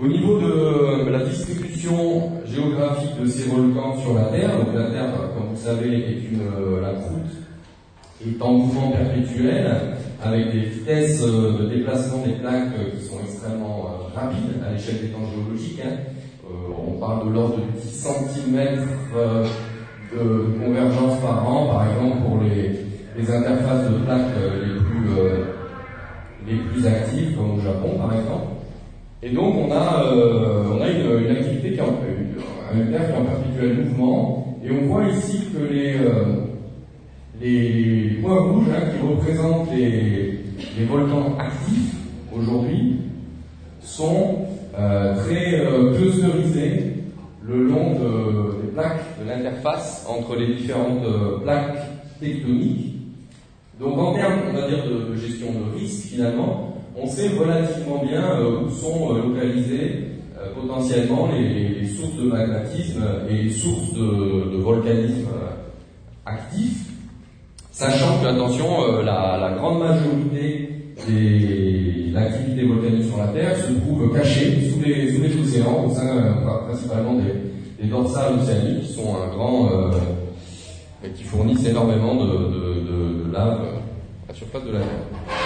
Au niveau de la distribution géographique de ces volcans sur la Terre, donc la Terre, comme vous savez, la croûte est en mouvement perpétuel, avec des vitesses de déplacement des plaques qui sont extrêmement rapides à l'échelle des temps géologiques. On parle de l'ordre de 10 cm de convergence par an, par exemple, pour les interfaces de plaques les plus actives, comme au Japon, par exemple. Et donc, on a une activité qui est un Terre qui est en perpétuel mouvement, et on voit ici que les points rouges qui représentent les volcans actifs aujourd'hui sont très clusterisés le long des plaques de l'interface entre les différentes plaques tectoniques. Donc en termes, on va dire, de gestion de risque, finalement, on sait relativement bien où sont localisées potentiellement les sources de magmatisme et les sources de volcanisme actif, sachant que, attention, la grande majorité de l'activité volcanique sur la Terre se trouve cachée sous les océans, au sein principalement des dorsales océaniques, qui sont qui fournissent énormément de lave à la surface de la Terre.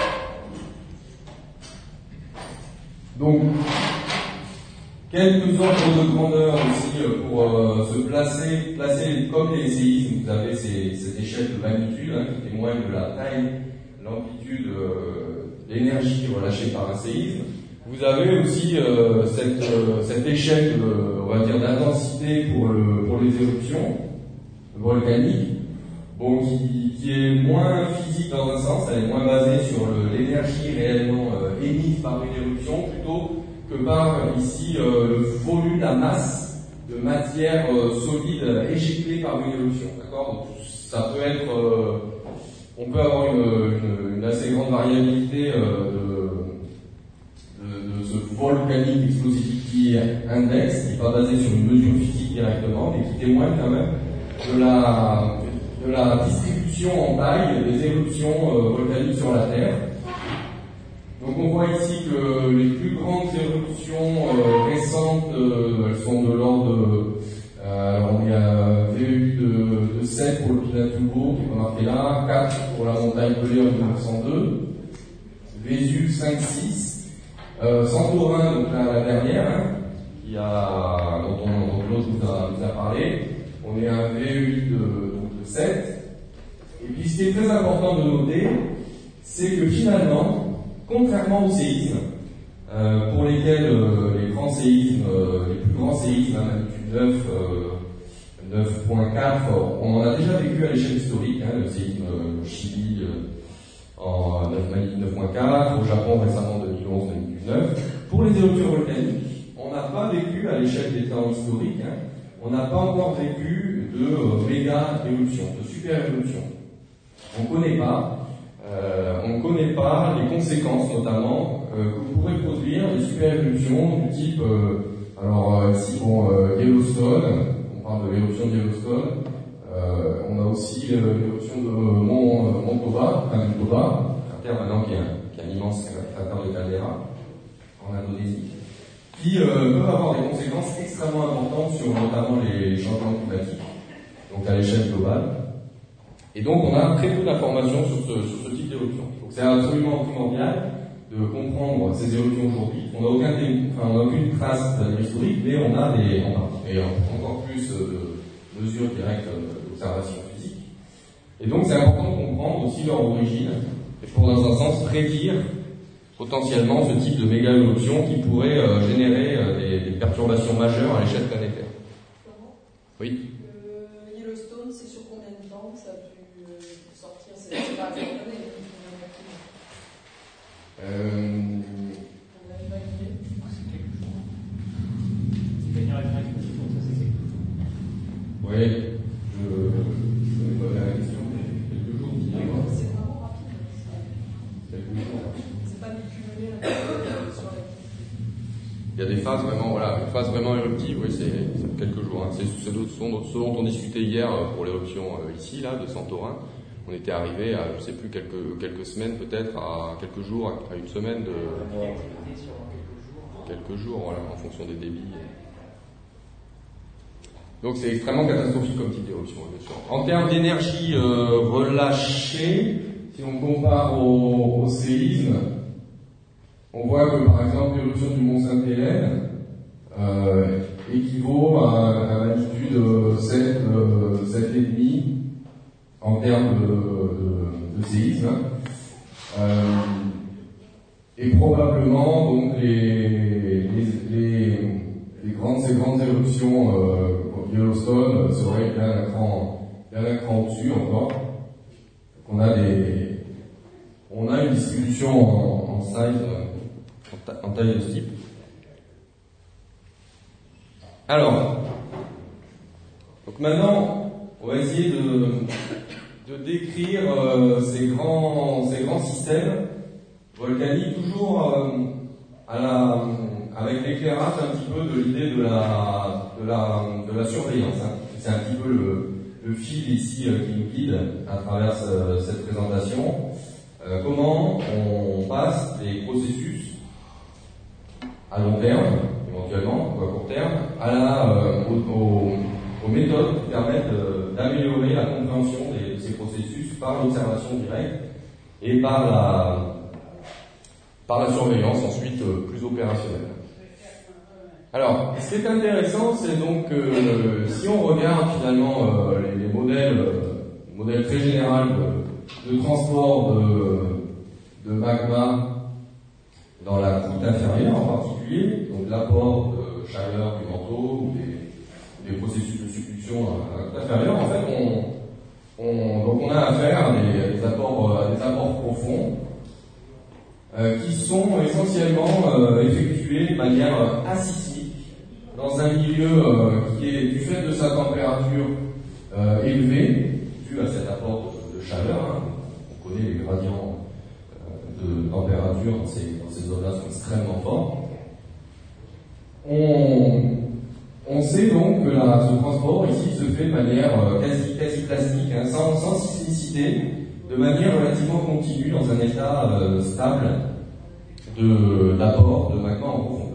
Donc, quelques ordres de grandeur aussi pour se placer comme les séismes. Vous avez cette échelle de magnitude qui témoigne de la taille, l'amplitude, l'énergie relâchée par un séisme. Vous avez aussi cette échelle, on va dire, d'intensité pour les éruptions volcaniques, bon, qui est moins physique dans un sens, elle est moins basée sur l'énergie réellement émise par une éruption, plutôt que par ici le volume, la masse de matière solide éjectée par une éruption. D'accord ? Donc, ça peut être, on peut avoir une assez grande variabilité de ce volcanique explosivity index, qui n'est pas basé sur une mesure physique directement, mais qui témoigne quand même de la distribution en taille des éruptions volcaniques sur la Terre. Donc on voit ici que les plus grandes éruptions récentes, elles sont de l'ordre il y a VEU de 7 pour le Pinatubo, qui est marqué là, 4 pour la montagne Pelée en 1902, Vésuve 5-6, Santorin, donc la dernière, dont l'autre nous a parlé, on est à un VEU de 7. Et puis ce qui est très important de noter, c'est que finalement, contrairement aux séismes, pour lesquels les grands séismes, les plus grands séismes à magnitude 9.4, on en a déjà vécu à l'échelle historique, le séisme au Chili en magnitude 9.4, au Japon récemment 2011-2009. Pour les éruptions volcaniques, on n'a pas vécu à l'échelle des temps historiques, on n'a pas encore vécu de méga éruptions, de super éruptions. On ne connaît pas les conséquences, notamment, que pourraient produire les super éruptions du type, ici, Yellowstone, on parle de l'éruption de Yellowstone, on a aussi l'éruption de Mont Toba, un terre maintenant qui est un immense cratère de caldeira, en Indonésie, qui peuvent avoir des conséquences extrêmement importantes sur notamment les changements climatiques, donc à l'échelle globale. Et donc on a très peu d'informations sur ce type d'éruption. Donc c'est absolument primordial de comprendre ces éruptions aujourd'hui. On n'a aucune trace historique, mais on a encore plus de mesures directes d'observation physique. Et donc c'est important de comprendre aussi leur origine, et pour dans un sens prédire potentiellement ce type de méga-éruption qui pourrait générer des perturbations majeures à l'échelle planétaire. Oui. Yellowstone, c'est sur combien de temps que ça a pu sortir? C'est pas années. C'est quelques jours. C'est gagner avec l'exposition, ça c'est quelques jours. Oui, je ne connais pas la question, mais quelques jours, c'est vraiment rapide. quelques jours. C'est pas cumulé sur la. Il y a des phases vraiment, une phase vraiment éruptive, oui, c'est quelques jours. C'est ce dont on discutait hier pour l'éruption ici, là, de Santorin. On était arrivé à, je sais plus, quelques semaines peut-être, à quelques jours, à une semaine de. L'activité sur quelques jours. quelques jours, voilà, en fonction des débits. Donc c'est extrêmement catastrophique comme type d'éruption, bien sûr. En termes d'énergie relâchée, si on compare au séisme, on voit que par exemple l'éruption du Mont Sainte-Hélène équivaut à la magnitude 7,5 en termes de séisme. Et probablement donc ces grandes éruptions Yellowstone seraient bien un cran au-dessus encore. On a une distribution en size, en taille de ce type. Alors, donc maintenant, on va essayer de décrire ces grands systèmes volcaniques, toujours avec l'éclairage un petit peu de l'idée de la surveillance. Hein. C'est un petit peu le fil ici qui nous guide à travers cette présentation. Comment on passe des processus à long terme, éventuellement, ou à court terme, aux méthodes qui permettent d'améliorer la compréhension de ces processus par l'observation directe et par la surveillance ensuite plus opérationnelle. Alors, ce qui est intéressant, c'est donc si on regarde finalement les modèles très généraux de transport de magma dans la croûte inférieure en particulier, donc l'apport de chaleur du manteau ou des processus de subduction dans la croûte inférieure, en fait on a affaire à des apports profonds qui sont essentiellement effectués de manière asismique dans un milieu qui est, du fait de sa température élevée, dû à cet apport de chaleur, hein. On connaît les gradients de température dans ces zones-là sont extrêmement forts. On sait donc que ce transport ici se fait de manière quasi plastique, hein, sans sismicité, de manière relativement continue dans un état stable d'apport de magma en profondeur.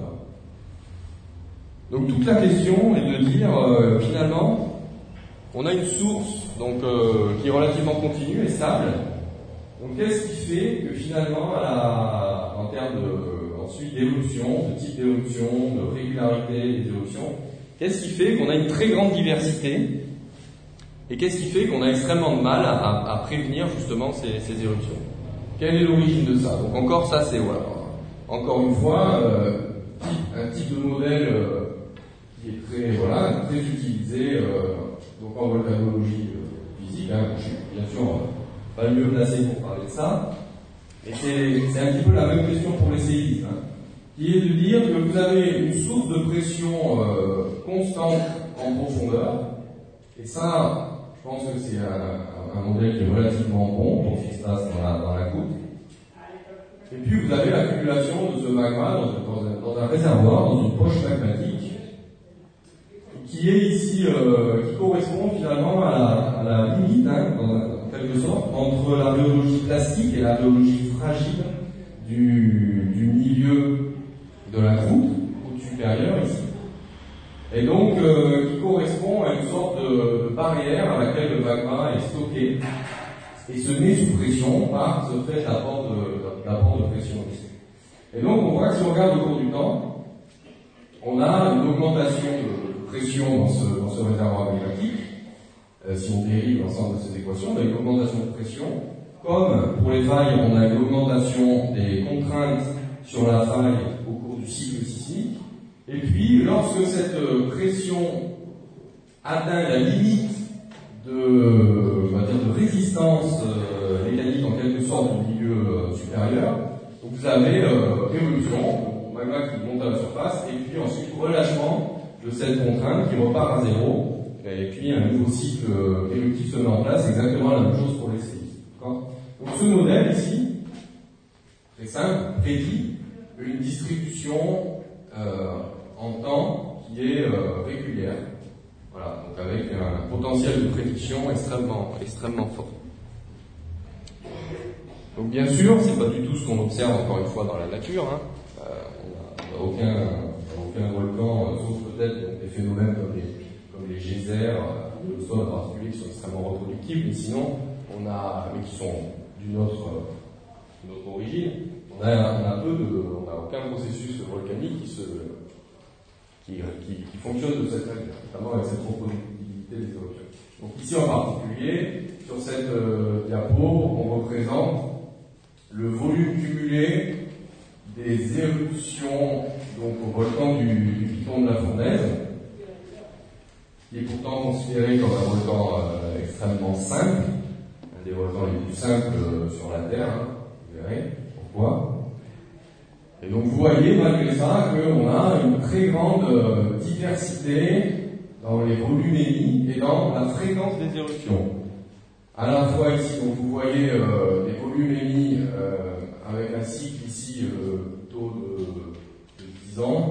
Donc toute la question est de dire finalement on a une source donc qui est relativement continue et stable. Donc qu'est-ce qui fait que finalement en termes ensuite d'éruption, de type d'éruption, de régularité des éruptions, qu'est-ce qui fait qu'on a une très grande diversité et qu'est-ce qui fait qu'on a extrêmement de mal à prévenir justement ces éruptions? Quelle est l'origine de ça? Donc encore ça c'est voilà. Encore une fois, un type de modèle qui est très utilisé donc en volcanologie physique. Hein, je suis bien sûr pas le mieux placé pour parler de ça, mais c'est un petit peu la même question pour les séismes, hein, qui est de dire que vous avez une source de pression constante en profondeur, et ça, je pense que c'est un modèle qui est relativement bon pour ce qui se passe dans la croûte. Et puis vous avez l'accumulation de ce magma dans un réservoir, dans une poche magmatique, qui est ici, qui correspond finalement à la limite, hein, en quelque sorte, entre la biologie plastique et la biologie fragile du milieu de la croûte supérieure ici. Et donc, qui correspond à une sorte de barrière à laquelle le magma est stocké et se met sous pression par ce fait d'apport de pression ici. Et donc, on voit que si on regarde au cours du temps, on a une augmentation de pression dans ce réservoir magmatique. Si on dérive l'ensemble de ces équations, on a une augmentation de pression. Comme pour les failles, on a une augmentation des contraintes sur la faille au cours du cycle sismique. Et puis, lorsque cette pression atteint la limite de résistance mécanique en quelque sorte du milieu supérieur, donc vous avez éruption, magma qui monte à la surface, et puis ensuite relâchement de cette contrainte qui repart à zéro, et puis un nouveau cycle éruptif se met en place, exactement la même chose pour les séismes. Donc ce modèle ici, très simple, prédit une distribution en temps qui est régulière. Voilà, donc avec un potentiel de prédiction extrêmement fort. Donc bien sûr, c'est pas du tout ce qu'on observe encore une fois dans la nature. Hein. aucun volcan, sauf peut-être des phénomènes comme les geysers, le sol en particulier, qui sont extrêmement reproductibles, mais sinon, mais qui sont d'une autre origine, on a aucun processus volcanique qui fonctionne de cette manière, notamment avec cette reproductibilité des éruptions. Donc ici en particulier, sur cette diapo, on représente le volume cumulé des éruptions donc au volcan du Piton de la Fournaise, qui est pourtant considéré comme un volcan extrêmement simple, un des volcans les plus simples sur la Terre, hein. Vous verrez pourquoi. Et donc vous voyez malgré ça qu'on a une très grande diversité dans les volumes émis et dans la fréquence des éruptions. À la fois ici, donc vous voyez des volumes émis avec un cycle ici plutôt de 10 ans,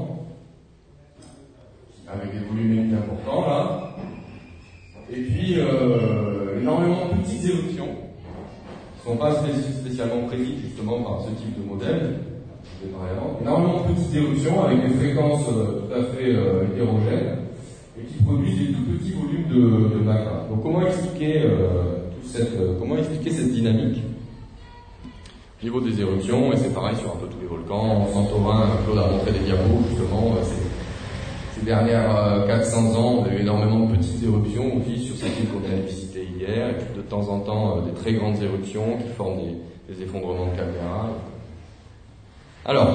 avec des volumes émis importants là, et puis énormément de petites éruptions qui ne sont pas spécialement prédites justement par ce type de modèle. Énormément de petites éruptions avec des fréquences tout à fait hétérogènes et qui produisent des tout petits volumes de magma. Donc comment expliquer cette dynamique au niveau des éruptions? Et c'est pareil sur un peu tous les volcans. Santorin, Claude a montré des diapos justement. Ces dernières 400 ans, on a eu énormément de petites éruptions aussi sur cette île qu'on a visité hier, et puis de temps en temps des très grandes éruptions qui forment des effondrements de caldeira. Alors,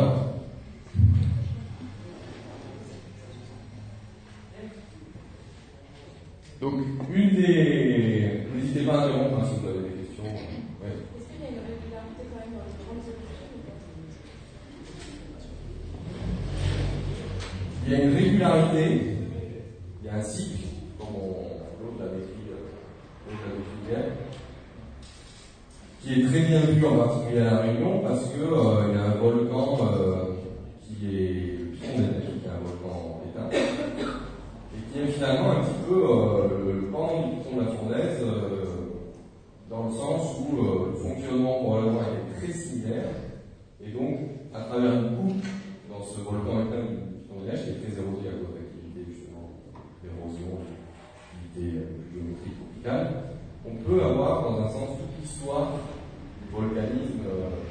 donc n'hésitez pas à interrompre si vous avez des questions. Ouais. Est-ce qu'il y a une régularité quand même dans les grandes éruptions? Il y a une régularité, il y a un cycle, comme l'autre l'avait écrit hier, qui est très bien vu en particulier à La Réunion parce que il y a un volcan qui est le Piton des Neiges, qui est un volcan éteint, et qui est finalement un petit peu le pan du Piton de la Fournaise, dans le sens où le fonctionnement probablement est très similaire, et donc à travers une coupe dans ce volcan éteint du Piton des Neiges, qui est très érosé à cause d'activité justement d'érosion, d'activité géométrique tropicale, on peut avoir dans un sens toute l'histoire volcanisme,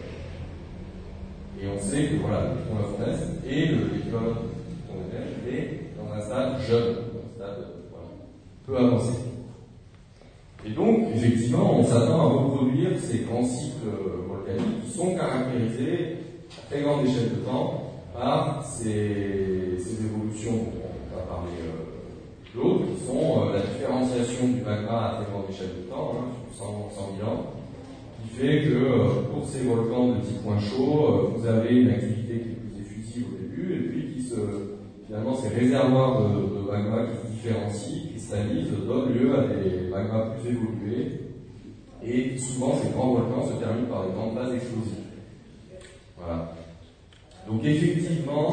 et on sait que voilà, le Piton de la Fournaise et l'équivalent du Piton des Neiges est dans un stade jeune, un stade peu avancé. Et donc, effectivement, on s'attend à reproduire ces grands cycles volcaniques qui sont caractérisés à très grande échelle de temps par ces évolutions dont on va parler Claude, qui sont la différenciation du magma à très grande échelle de temps, sur 100 000 ans, qui fait que pour ces volcans de petits points chauds, vous avez une activité qui est plus effusive au début, et puis finalement ces réservoirs de magma qui se différencient, qui cristallisent, donnent lieu à des magmas plus évolués, et souvent ces grands volcans se terminent par des grandes bases explosives. Voilà. Donc effectivement,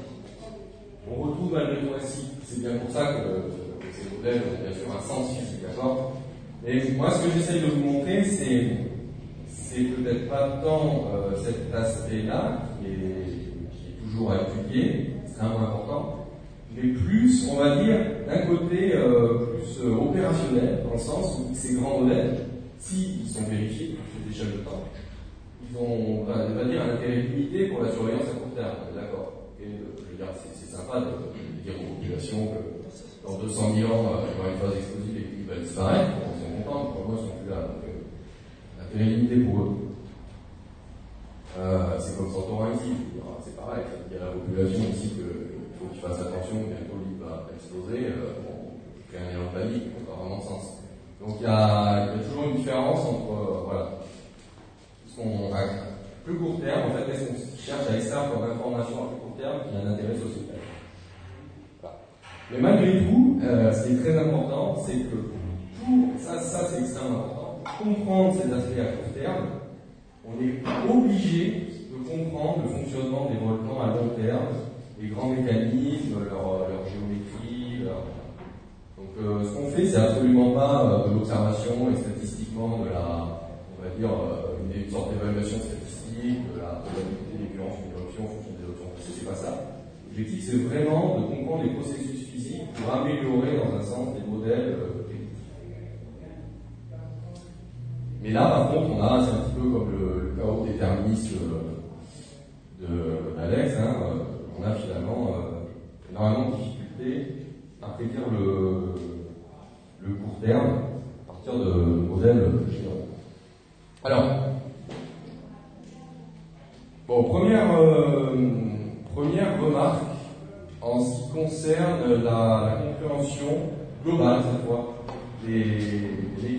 on retrouve malgré tout un cycle. C'est bien pour ça que ces modèles ont bien sûr un sens physique, d'accord? Et moi, ce que j'essaye de vous montrer, c'est peut-être pas tant cet aspect-là, qui est toujours à étudier, extrêmement important, mais plus, on va dire, d'un côté plus opérationnel, dans le sens où ces grands modèles, s'ils sont vérifiés à cette échelle de temps, ils ont, on va dire, un intérêt limité pour la surveillance à court terme, d'accord? Et je veux dire, c'est sympa de dire aux populations que dans 200 000 ans, il y aura une phase explosive et qu'il va disparaître. Ils sont contents, pour moi, ils sont plus là. Donc, l'intérêt limité pour eux. C'est comme Santorin ici, c'est pareil. Il y a la population ici qu'il faut qu'ils fassent attention, bientôt l'île va exploser. Je crée un élan de panique, ça n'a pas vraiment de sens. Donc il y a toujours une différence entre, voilà, à plus court terme, en fait, est-ce qu'on cherche à extraire comme information à plus court terme qui a un intérêt sociétal. Voilà. Mais malgré tout, ce qui est très important, c'est que ça c'est extrêmement important, pour comprendre ces aspects à court terme, on est obligé de comprendre le fonctionnement des volcans à long terme, les grands mécanismes, leur géométrie, Donc ce qu'on fait, c'est absolument pas de l'observation et statistiquement on va dire, une y a une sorte d'évaluation statistique de la probabilité d'écurrence d'une éruption en fonction des éruptions passées, c'est pas ça. L'objectif, c'est vraiment de comprendre les processus physiques pour améliorer, dans un sens, des modèles prédictifs. Mais là, par contre, c'est un petit peu comme le chaos déterministe d'Alex, on a finalement énormément de difficultés à prédire le court terme à partir de modèles généraux. Alors, bon, première remarque en ce qui concerne la compréhension globale, cette fois, des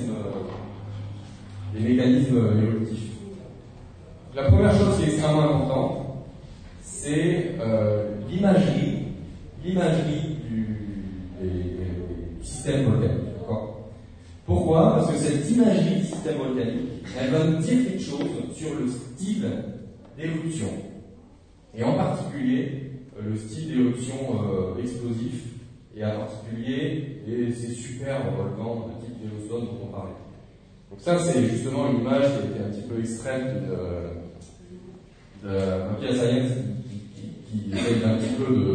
mécanismes évolutifs. La première chose qui est extrêmement importante, c'est l'imagerie du système volcanique. Pourquoi? Parce que cette imagerie du système volcanique, elle va nous dire quelque chose sur le style d'éruption. Et en particulier, le style d'éruption explosif, et en particulier ces super volcans de type Yellowstone dont on parlait. Donc ça, c'est justement une image qui a été un petit peu extraite de Papier Science qui essaye un petit peu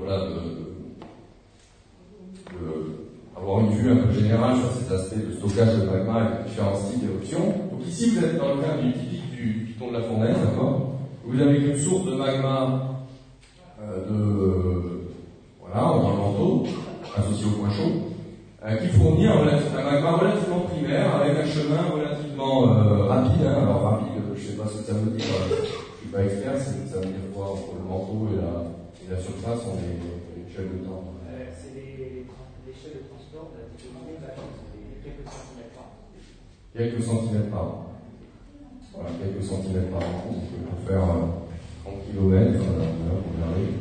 avoir une vue un peu générale sur ces aspects de stockage de magma et de différents styles d'éruption. Donc ici, vous êtes dans le cadre du typique du piton de la fournaise, d'accord? Vous avez une source de magma dans le manteau, associé au point chaud, qui fournit un magma relativement primaire avec un chemin relativement rapide. Alors rapide, je ne sais pas ce que ça veut dire, je ne suis pas expert, ça veut dire quoi entre le manteau et la surface, on est l'échelle de temps. C'est l'échelle de transport de la technologie c'est quelques centimètres par an. Quelques centimètres par an. Voilà, quelques centimètres par an, donc pour faire 30 km, pour regarder.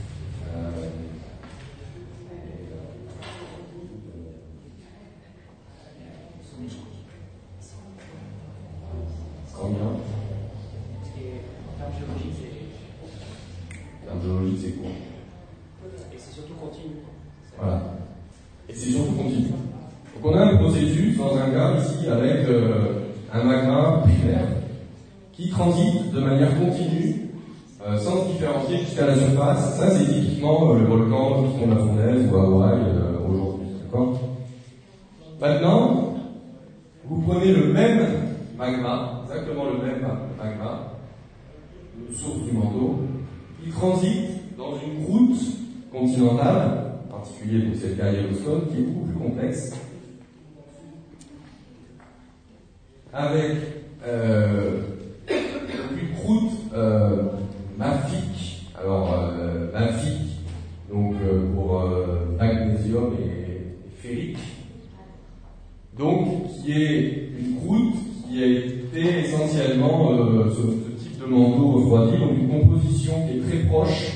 Combien? En termes géologiques, c'est. En termes géologiques, c'est quoi? Et c'est surtout continu. Voilà. Et c'est surtout continu. Donc on a un processus dans un cas ici avec un magma primaire qui transite de manière continue sans se différencier jusqu'à la surface. Ça, c'est typiquement le volcan du piton de la fournaise ou Hawaï aujourd'hui. D'accord? Maintenant, vous prenez le même magma, exactement le même magma, source du manteau, qui transite dans une croûte continentale, en particulier donc c'est le cas Yellowstone, qui est beaucoup plus complexe, avec une croûte mafique, alors mafique, donc pour magnésium et ferrique, donc qui est une croûte qui a été essentiellement ce type de manteau refroidi, donc une composition qui est très proche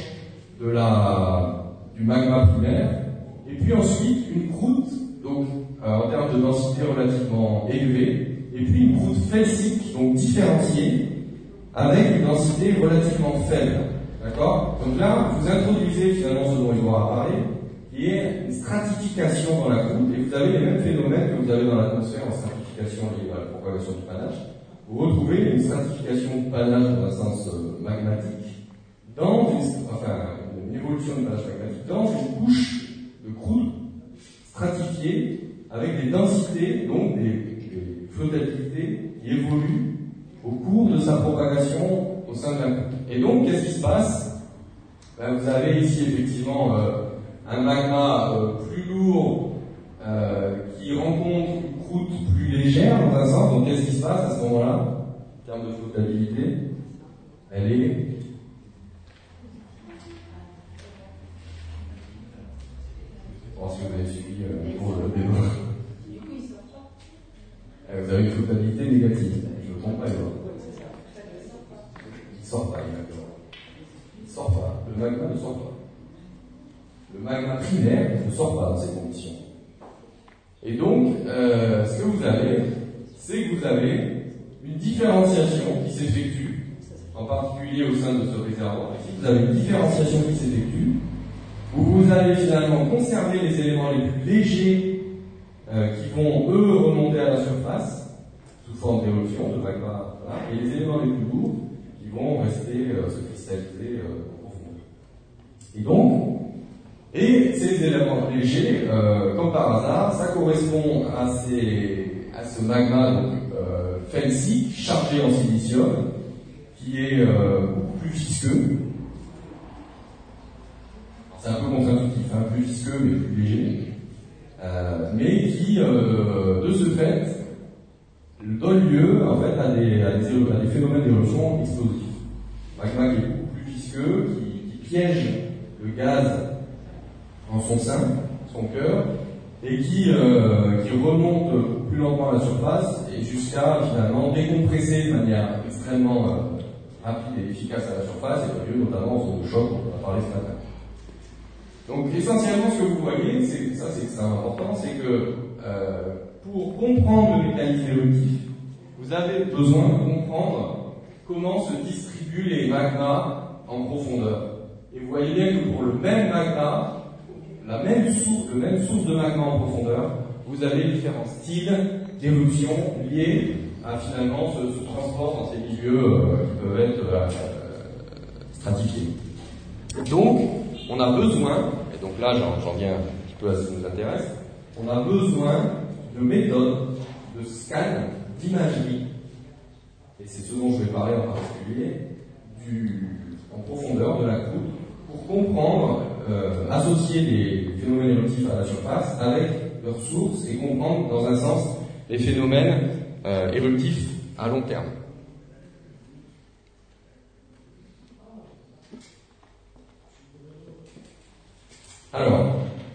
du magma primaire, et puis ensuite une croûte, donc en termes de densité relativement élevée, et puis une croûte felsique, donc différenciée, avec une densité relativement faible. D'accord? Donc là, vous introduisez finalement ce dont il doit parler, qui est une stratification dans la croûte, et vous avez les mêmes phénomènes que vous avez dans l'atmosphère en stratification liée à la propagation du panache. Vous retrouvez une stratification de panache dans un sens magmatique, une évolution du panache magmatique dans une couche de croûte stratifiée avec des densités, donc des flottabilités qui évoluent au cours de sa propagation au sein de la croûte. Et donc, qu'est-ce qui se passe? Vous avez ici effectivement un magma plus lourd qui rencontre une croûte plus légère dans un sens. Donc qu'est-ce qui se passe à ce moment-là? En termes de flottabilité, elle est je pense que vous avez suivi le cours de débat. Vous avez une flottabilité négative. Je ne comprends pas. Il ne sort pas, exactement. Il ne sort pas. Le magma ne sort pas. Le magma primaire ne sort pas dans ces conditions. Et donc, ce que vous avez, c'est que vous avez une différenciation qui s'effectue, en particulier au sein de ce réservoir. Ici, vous avez une différenciation qui s'effectue, où vous allez finalement conserver les éléments les plus légers qui vont, eux, remonter à la surface, sous forme d'éruption, de magma, voilà, et les éléments les plus lourds qui vont rester se cristalliser en profondeur. Et donc, ces éléments légers, comme par hasard, ça correspond à ce magma donc, felsique, chargé en silicium, qui est beaucoup plus visqueux. C'est un peu contre-intuitif, hein, plus visqueux mais plus léger, mais qui, de ce fait, donne lieu en fait à des phénomènes d'éruption explosifs. Magma qui est beaucoup plus visqueux, qui piège le gaz en son sein, son cœur, et qui remonte plus lentement à la surface et jusqu'à finalement décompresser de manière extrêmement rapide et efficace à la surface, et donne lieu notamment aux ondes de choc dont on a parlé ce matin. Donc essentiellement ce que vous voyez, c'est extrêmement important, c'est que pour comprendre le mécanisme éruptif, vous avez besoin de comprendre comment se distribuent les magmas en profondeur. Et vous voyez bien que pour le même magma, la même source de magma en profondeur, vous avez différents styles d'éruption liés à finalement ce transport dans ces milieux qui peuvent être stratifiés. Donc, on a besoin, et donc là j'en viens un petit peu à ce qui nous intéresse, on a besoin de méthodes, de scans, d'imagerie, et c'est ce dont je vais parler en particulier, en profondeur de la croûte, pour comprendre, associer des phénomènes éruptifs à la surface avec leurs sources et comprendre dans un sens les phénomènes éruptifs à long terme. Alors,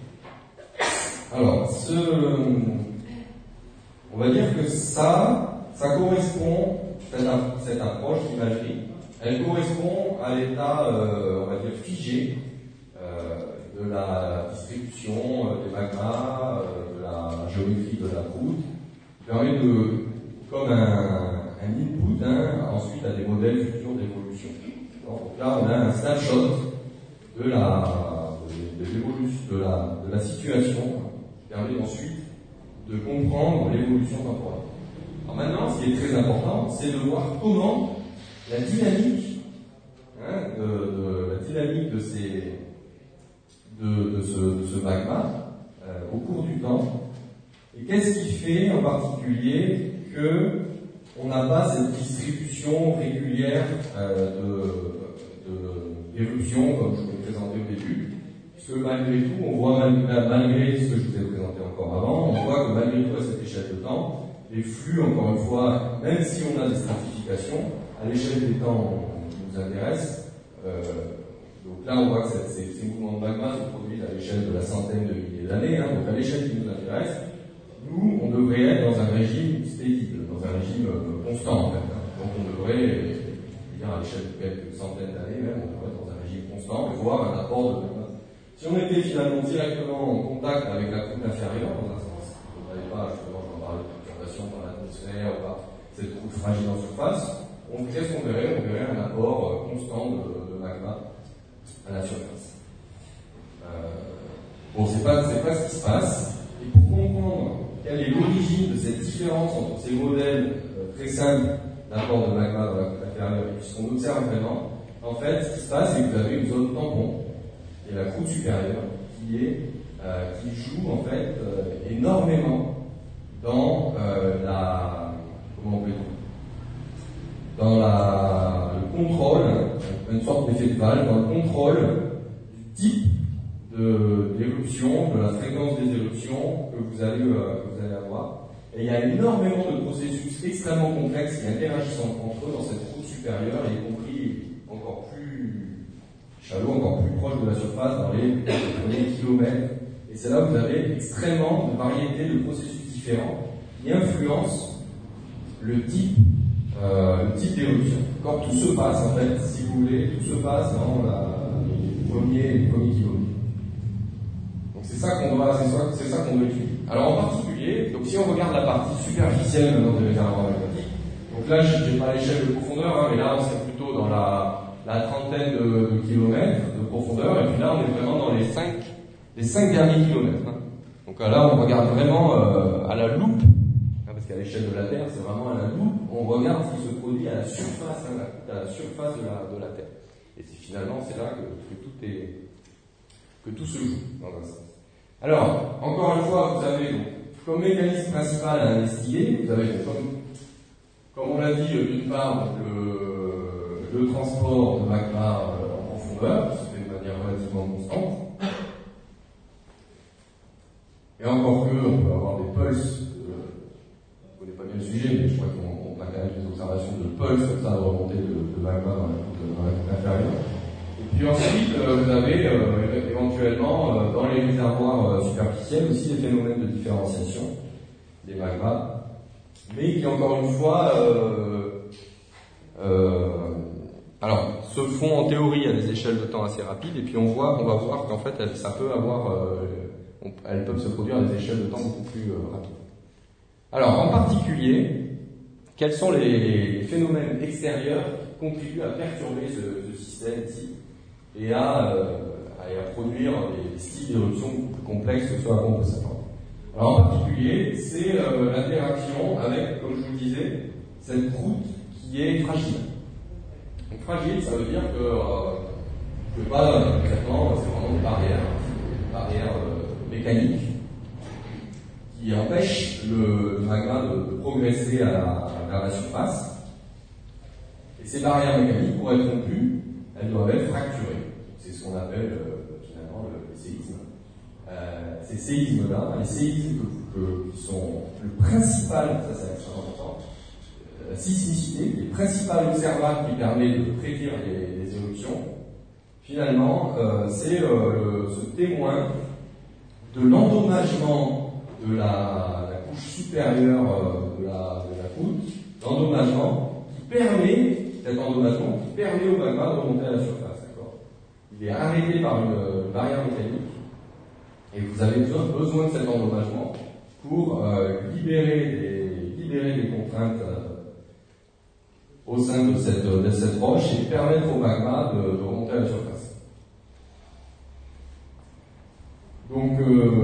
on va dire que ça correspond, cette approche d'imagerie, elle correspond à l'état, on va dire, figé de la distribution des magmas, de la géométrie de la croûte, qui permet comme un input, ensuite à des modèles futurs d'évolution. Donc là, on a un snapshot de la situation qui permet ensuite de comprendre l'évolution temporelle. Alors maintenant, ce qui est très important, c'est de voir comment la dynamique de ce magma au cours du temps, et qu'est-ce qui fait en particulier qu'on n'a pas cette distribution régulière d'éruption comme je vous l'ai présenté au début, puisque malgré tout, on voit, malgré ce que je vous ai présenté encore avant, on voit que malgré tout à cette échelle de temps, les flux, encore une fois, même si on a des stratifications, à l'échelle des temps qui nous intéressent, donc là on voit que ces mouvements de magma se produisent à l'échelle de la centaine de milliers d'années, donc à l'échelle qui nous intéresse, nous, on devrait être dans un régime steady, dans un régime constant en fait. Donc on devrait, à l'échelle de quelques centaines d'années même, on devrait être dans un régime constant et voir un apport de magma. Si on était finalement directement en contact avec la croûte inférieure, dans un sens, on n'avait pas, justement, j'en parlais de perturbation dans l'atmosphère, ou pas, cette croûte fragile en surface, qu'est-ce qu'on verrait? On verrait un apport constant de magma à la surface. C'est pas ce qui se passe. Et pour comprendre quelle est l'origine de cette différence entre ces modèles très simples d'apport de magma dans la croûte inférieure et ce qu'on observe vraiment, en fait, ce qui se passe, c'est que vous avez une zone tampon, et la croûte supérieure, qui joue en fait énormément dans le contrôle, une sorte d'effet de vague, dans le contrôle du type d'éruption, de la fréquence des éruptions que vous allez avoir. Et il y a énormément de processus extrêmement complexes qui interagissent entre eux dans cette croûte supérieure, y compris encore plus shallow, encore plus proche de la surface, dans les premiers kilomètres. Et c'est là où vous avez extrêmement de variétés de processus différents qui influencent le type d'éruption. Quand tout se passe, en fait, si vous voulez, tout se passe dans les premiers kilomètres. Donc c'est ça qu'on doit étudier. Alors en particulier, donc si on regarde la partie superficielle maintenant de l'énergie magmatique, donc là j'ai pas l'échelle de profondeur, mais là on serait plutôt dans la trentaine de kilomètres de profondeur, et puis là on est vraiment dans les 5 derniers kilomètres. Donc là on regarde vraiment à la loupe, parce parce qu'à l'échelle de la Terre, c'est vraiment à la loupe, on regarde ce qui se produit à la surface, à la surface de la Terre. Et finalement, c'est là que tout se joue, dans un sens. Alors, encore une fois, vous avez donc, comme mécanisme principal à investiguer, vous avez donc, comme on l'a dit, d'une part, le transport de magma en profondeur, qui se fait de manière relativement constante. Et encore que, on peut avoir des pulses, on ne connaît pas bien le sujet, mais je crois qu'on a quand même des observations de pulses comme ça, de remontée de magma dans la couche inférieure. Et puis ensuite, vous avez éventuellement, dans les réservoirs superficiels, aussi des phénomènes de différenciation des magmas, mais qui, encore une fois, alors, se font en théorie à des échelles de temps assez rapides, et puis on va voir qu'en fait, ça peut avoir, elles peuvent se produire à des échelles de temps beaucoup plus rapides. Alors, en particulier, quels sont les phénomènes extérieurs qui contribuent à perturber ce système ici et à produire des styles d'éruption plus complexes que ceux à quoi on peut s'attendre. Alors, en particulier, c'est l'interaction avec, comme je vous le disais, cette croûte qui est fragile. Donc, fragile, ça veut dire que pas concrètement, c'est vraiment des barrières mécaniques qui empêchent le magma de progresser vers la surface. Et ces barrières mécaniques, pour être rompues, elles doivent être fracturées. C'est ce qu'on appelle finalement le séisme. Ces séismes-là, les séismes qui sont le principal, ça c'est extrêmement important, la sismicité, les principales observables qui permettent de prédire les éruptions, finalement, c'est ce témoin de l'endommagement de la couche supérieure de la croûte, l'endommagement qui permet, cet endommagement qui permet au magma de remonter à la surface. D'accord ? Il est arrêté par une barrière mécanique et vous avez besoin de cet endommagement pour libérer des contraintes au sein de cette roche et permettre au magma de remonter à la surface. Donc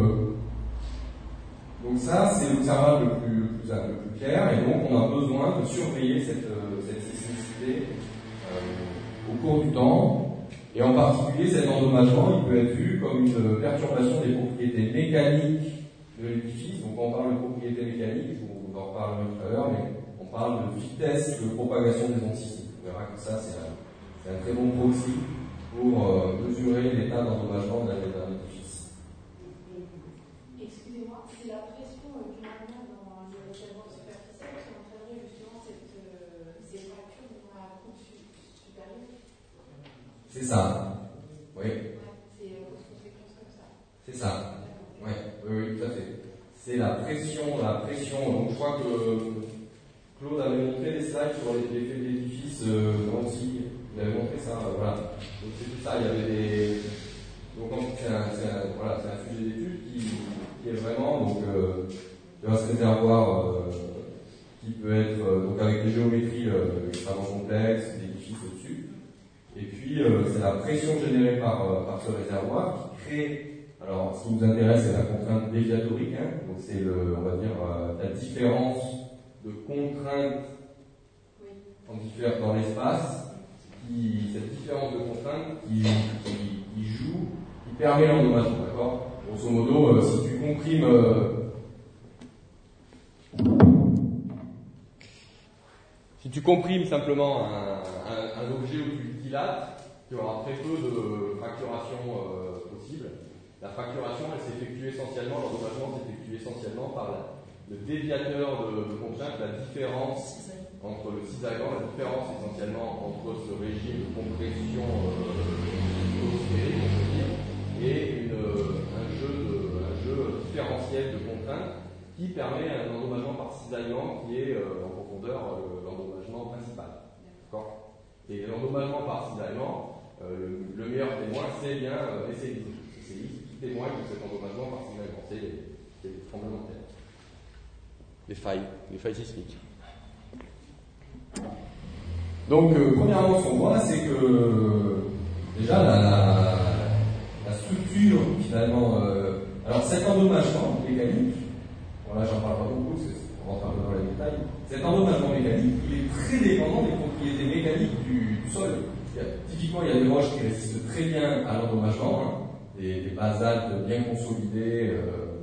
ça, c'est l'observable le plus clair, et donc on a besoin de surveiller cette sismicité au cours du temps, et en particulier cet endommagement, il peut être vu comme une perturbation des propriétés mécaniques de l'édifice. Donc on parle de propriétés mécaniques, on en reparlera tout à l'heure, mais on parle de vitesse de propagation des ondes sismiques. On verra que ça, c'est un très bon proxy pour mesurer l'état d'endommagement d'un édifice. Excusez-moi, c'est la pression du magma dans les réservoirs superficiels qui entraînerait justement ces fractures dans la couche supérieure? C'est ça. Oui. Ouais, c'est aux conséquences comme ça. C'est ça. Ouais. Oui, tout à fait. C'est la pression. Donc je crois que Claude avait montré des slides sur l'effet de l'édifice aussi. Il avait montré ça. Voilà. Donc c'est tout ça. Il y avait des. Donc c'est un sujet d'étude qui est vraiment donc dans ce réservoir qui peut être donc avec des géométries extrêmement complexes, des édifices au-dessus. Et puis c'est la pression générée par ce réservoir qui crée. Alors ce qui nous intéresse c'est la contrainte déviatorique, hein, donc c'est on va dire la différence de contraintes dans l'espace, cette différence de contraintes qui joue, qui permet l'endommagement, d'accord? Grosso modo, si tu comprimes simplement un objet où tu le dilates, tu auras très peu de fracturation possible. La fracturation, elle s'effectue essentiellement, l'endommagement s'effectue essentiellement par le déviateur de contrainte, la différence entre le cisaillement, la différence essentiellement entre ce régime de compression sphérique, on peut dire, et un jeu différentiel de contraintes qui permet un endommagement par cisaillement qui est en profondeur l'endommagement principal. D'accord ? Et l'endommagement par cisaillement, le meilleur témoin, c'est bien les séismes. C'est les séismes qui témoignent de cet endommagement par cisaillement. C'est les tremblements de terre. Les failles sismiques. Donc, premièrement, ce qu'on voit, c'est que déjà la structure, finalement, alors cet endommagement mécanique, bon là j'en parle pas beaucoup, parce que on rentre un peu dans les détails, cet endommagement mécanique, il est très dépendant des propriétés mécaniques du sol. Typiquement, il y a des roches qui résistent très bien à l'endommagement, hein, des basaltes bien consolidés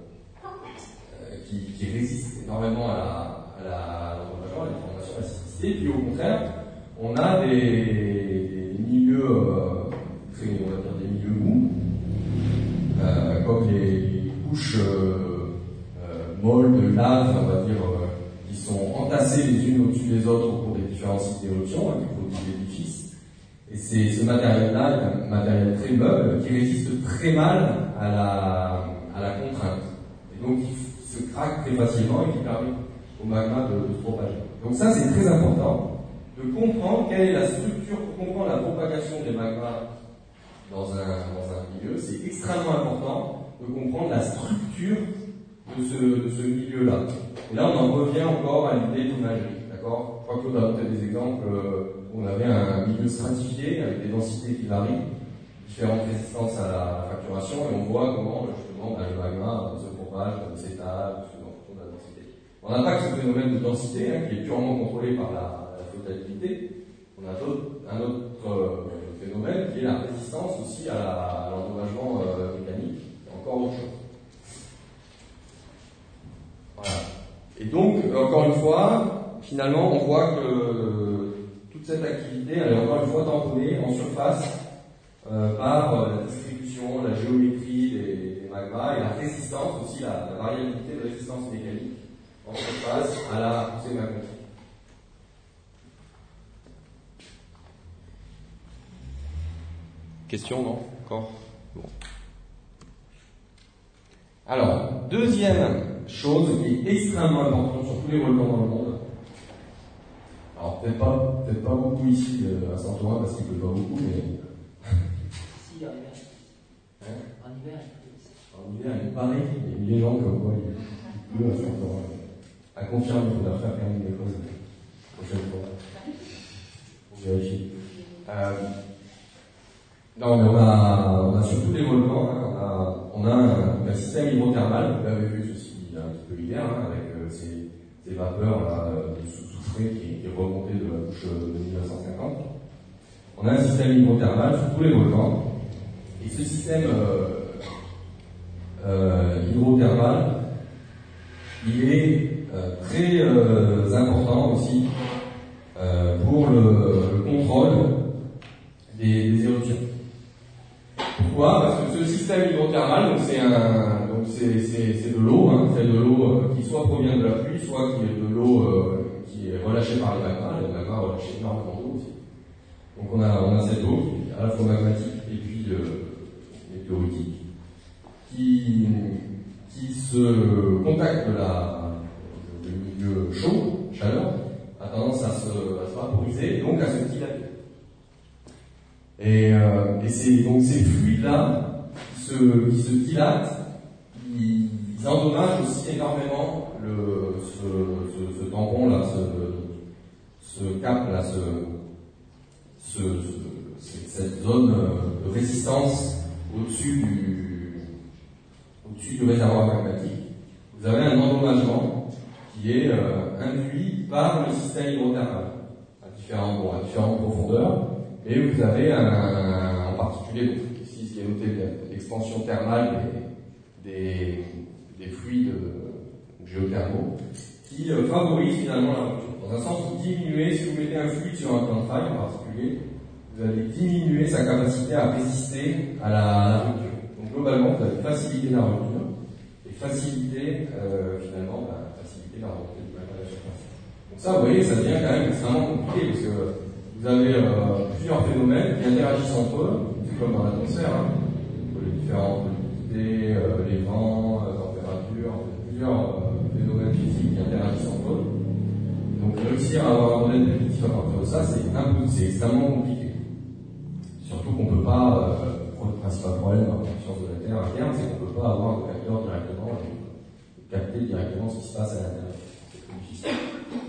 qui résistent énormément à l'endommagement, à la déformation, à la cyclicité. Puis au contraire, on a des milieux, on va dire des milieux mous, comme les couches molles de lave, on va dire, qui sont entassées les unes au-dessus des autres au cours des différents cycles d'éruption, qui produisent l'édifice. Et ce matériel-là est un matériel très meuble qui résiste très mal à la contrainte. Et donc il se craque très facilement et qui permet au magma de se propager. Donc ça, c'est très important de comprendre quelle est la structure, pour comprendre la propagation des magmas dans un milieu. C'est extrêmement important de comprendre la structure de ce milieu-là. Et là, on en revient encore à l'idée d'imagerie. D'accord ? Je crois que Claude a montré des exemples où on avait un milieu stratifié avec des densités qui varient, différentes résistances à la fracturation, et on voit comment justement le magma se propage, s'étale, selon la densité. On n'a pas que ce phénomène de densité qui est purement contrôlé par la flottabilité. On a un autre phénomène qui est la résistance aussi à l'endommagement mécanique, et encore autre chose. Voilà. Et donc, encore une fois, finalement, on voit que toute cette activité, elle est encore une fois tamponnée en surface par la distribution, la géométrie des magmas et la résistance aussi, la variabilité de résistance mécanique en surface à la poussée magmatique. Question, non? Encore? Bon. Alors, deuxième chose qui est extrêmement importante sur tous les volcans dans le monde. Alors, peut-être pas beaucoup ici à Saint-Ouen parce qu'il ne pleut pas beaucoup, mais. Si, en hiver. Hein? En hiver, en hiver, il paraît qu'il y a une légende comme quoi il pleut à Saint-Ouen. À confirmer, il faudra faire quand même des choses la prochaine fois. Pour vérifier. Non, mais on a sur tous les volcans, on a un système hydrothermal, vous l'avez vu ceci un petit peu hier, avec ces vapeurs là, soufrées qui remontaient de la couche de 1950. On a un système hydrothermal sur tous les volcans, et ce système hydrothermal, il est très important aussi pour le contrôle des éruptions. Pourquoi ? Parce que ce système hydrothermal, c'est de l'eau, c'est de l'eau qui soit provient de la pluie, soit qui est de l'eau qui est relâchée par les magmas. Les magmas relâchent énormément d'eau aussi. Donc on a cette eau qui est à la fois magmatique et puis météoritique, qui se contacte de milieu chaud, chaleur, a tendance à se vaporiser et donc à se dilater. Et c'est donc ces fluides-là qui se dilatent, ils endommagent aussi énormément ce tampon-là, ce cap-là, cette zone de résistance au-dessus du réservoir magmatique. Vous avez un endommagement qui est induit par le système hydrothermal à différentes profondeurs. Et vous avez en particulier, ici, ce qui est noté, l'expansion thermale des fluides géothermaux, qui favorise finalement la rupture. Dans un sens, vous diminuez, si vous mettez un fluide sur un plan de faille en particulier, vous allez diminuer sa capacité à résister à la rupture. Donc globalement, vous allez faciliter la rupture et faciliter finalement faciliter la remontée du magma à la surface. Donc ça, vous voyez, ça devient quand même extrêmement compliqué parce que vous avez plusieurs phénomènes qui interagissent entre eux, c'est comme dans l'atmosphère, entre les différentes humidités, les vents, la température, plusieurs phénomènes physiques qui interagissent entre eux. Donc réussir à avoir un modèle prédictif à partir de ça, c'est extrêmement compliqué. Surtout qu'on ne peut pas, le principal problème dans la science de la Terre à terme, c'est qu'on ne peut pas avoir un capteur directement et capter directement ce qui se passe à l'intérieur. C'est plus difficile.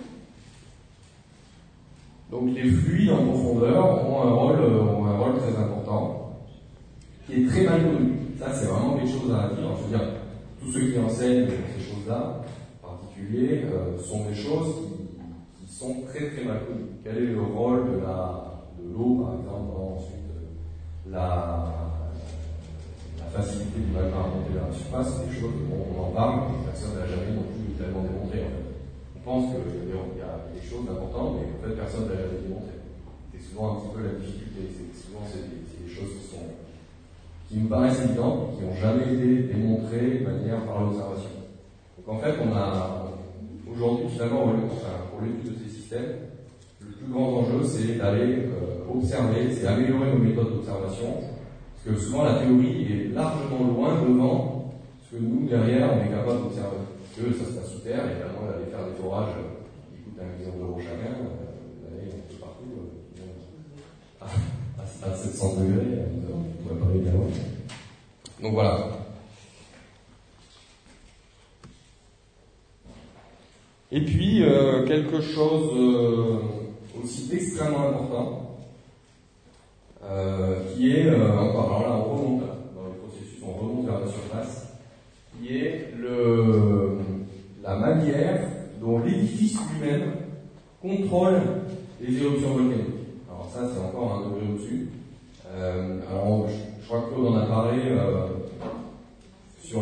Donc les fluides en profondeur ont un rôle très important, qui est très mal connu. Ça, c'est vraiment quelque chose à dire. Je veux dire, tous ceux qui enseignent ces choses-là, par particulier sont des choses qui sont très très mal connues. Quel est le rôle de l'eau, par exemple, dans ensuite la facilité du magma à monter vers la surface? C'est des choses dont on en parle, mais personne n'a jamais non plus tellement démontré. En fait. On pense qu'il y a des choses importantes, mais en fait personne n'a jamais démontré. C'est souvent un petit peu la difficulté. Souvent c'est des choses qui nous paraissent évidentes, qui n'ont jamais été démontrées de manière par l'observation. Donc en fait, on a aujourd'hui finalement pour l'étude de ces systèmes, le plus grand enjeu c'est d'aller observer, c'est améliorer nos méthodes d'observation, parce que souvent la théorie est largement loin devant ce que nous derrière on est capable d'observer. Parce que ça se passe sous terre, évidemment d'aller faire des forages qui coûtent 1 million d'euros chacun, d'aller un peu partout. À 700 degrés, on ne pourrait pas aller bien loin. Donc voilà. Et puis, quelque chose aussi d'extrêmement important, qui est, encore, alors là on remonte dans le processus, on remonte vers la surface, qui est la manière dont l'édifice lui-même contrôle les éruptions volcaniques. Alors ça, c'est encore un degré au-dessus. Alors, je crois que Claude en a parlé sur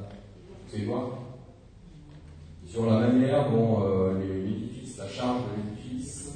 la manière dont l'édifice, la charge de l'édifice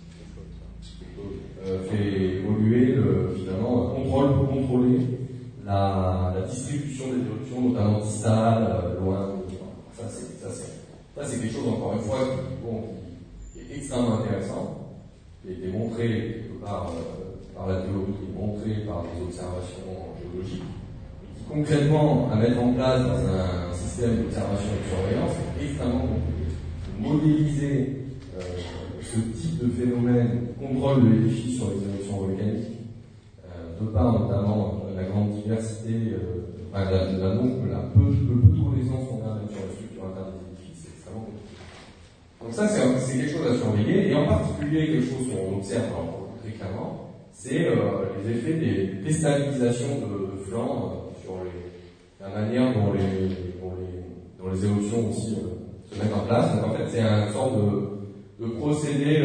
fait évoluer finalement peut contrôler la distribution des éruptions, notamment distales, loin. Ça c'est quelque chose encore une fois qui est extrêmement intéressant, qui a été montré quelque part par la théorie, qui est montré par des observations géologiques, et qui concrètement à mettre en place dans un système d'observation et de surveillance est extrêmement compliqué. Modéliser ce type de phénomène, contrôle de l'édifice sur les éruptions volcaniques, de par notamment la grande diversité, le peu de connaissances qu'on a sur la structure interne des édifices, c'est extrêmement compliqué. Donc ça, c'est quelque chose à surveiller, et en particulier quelque chose qu'on observe très clairement, c'est les effets des déstabilisations de flancs sur la manière dont les éruptions aussi se mettent en place. Donc en fait, c'est une sorte de procédé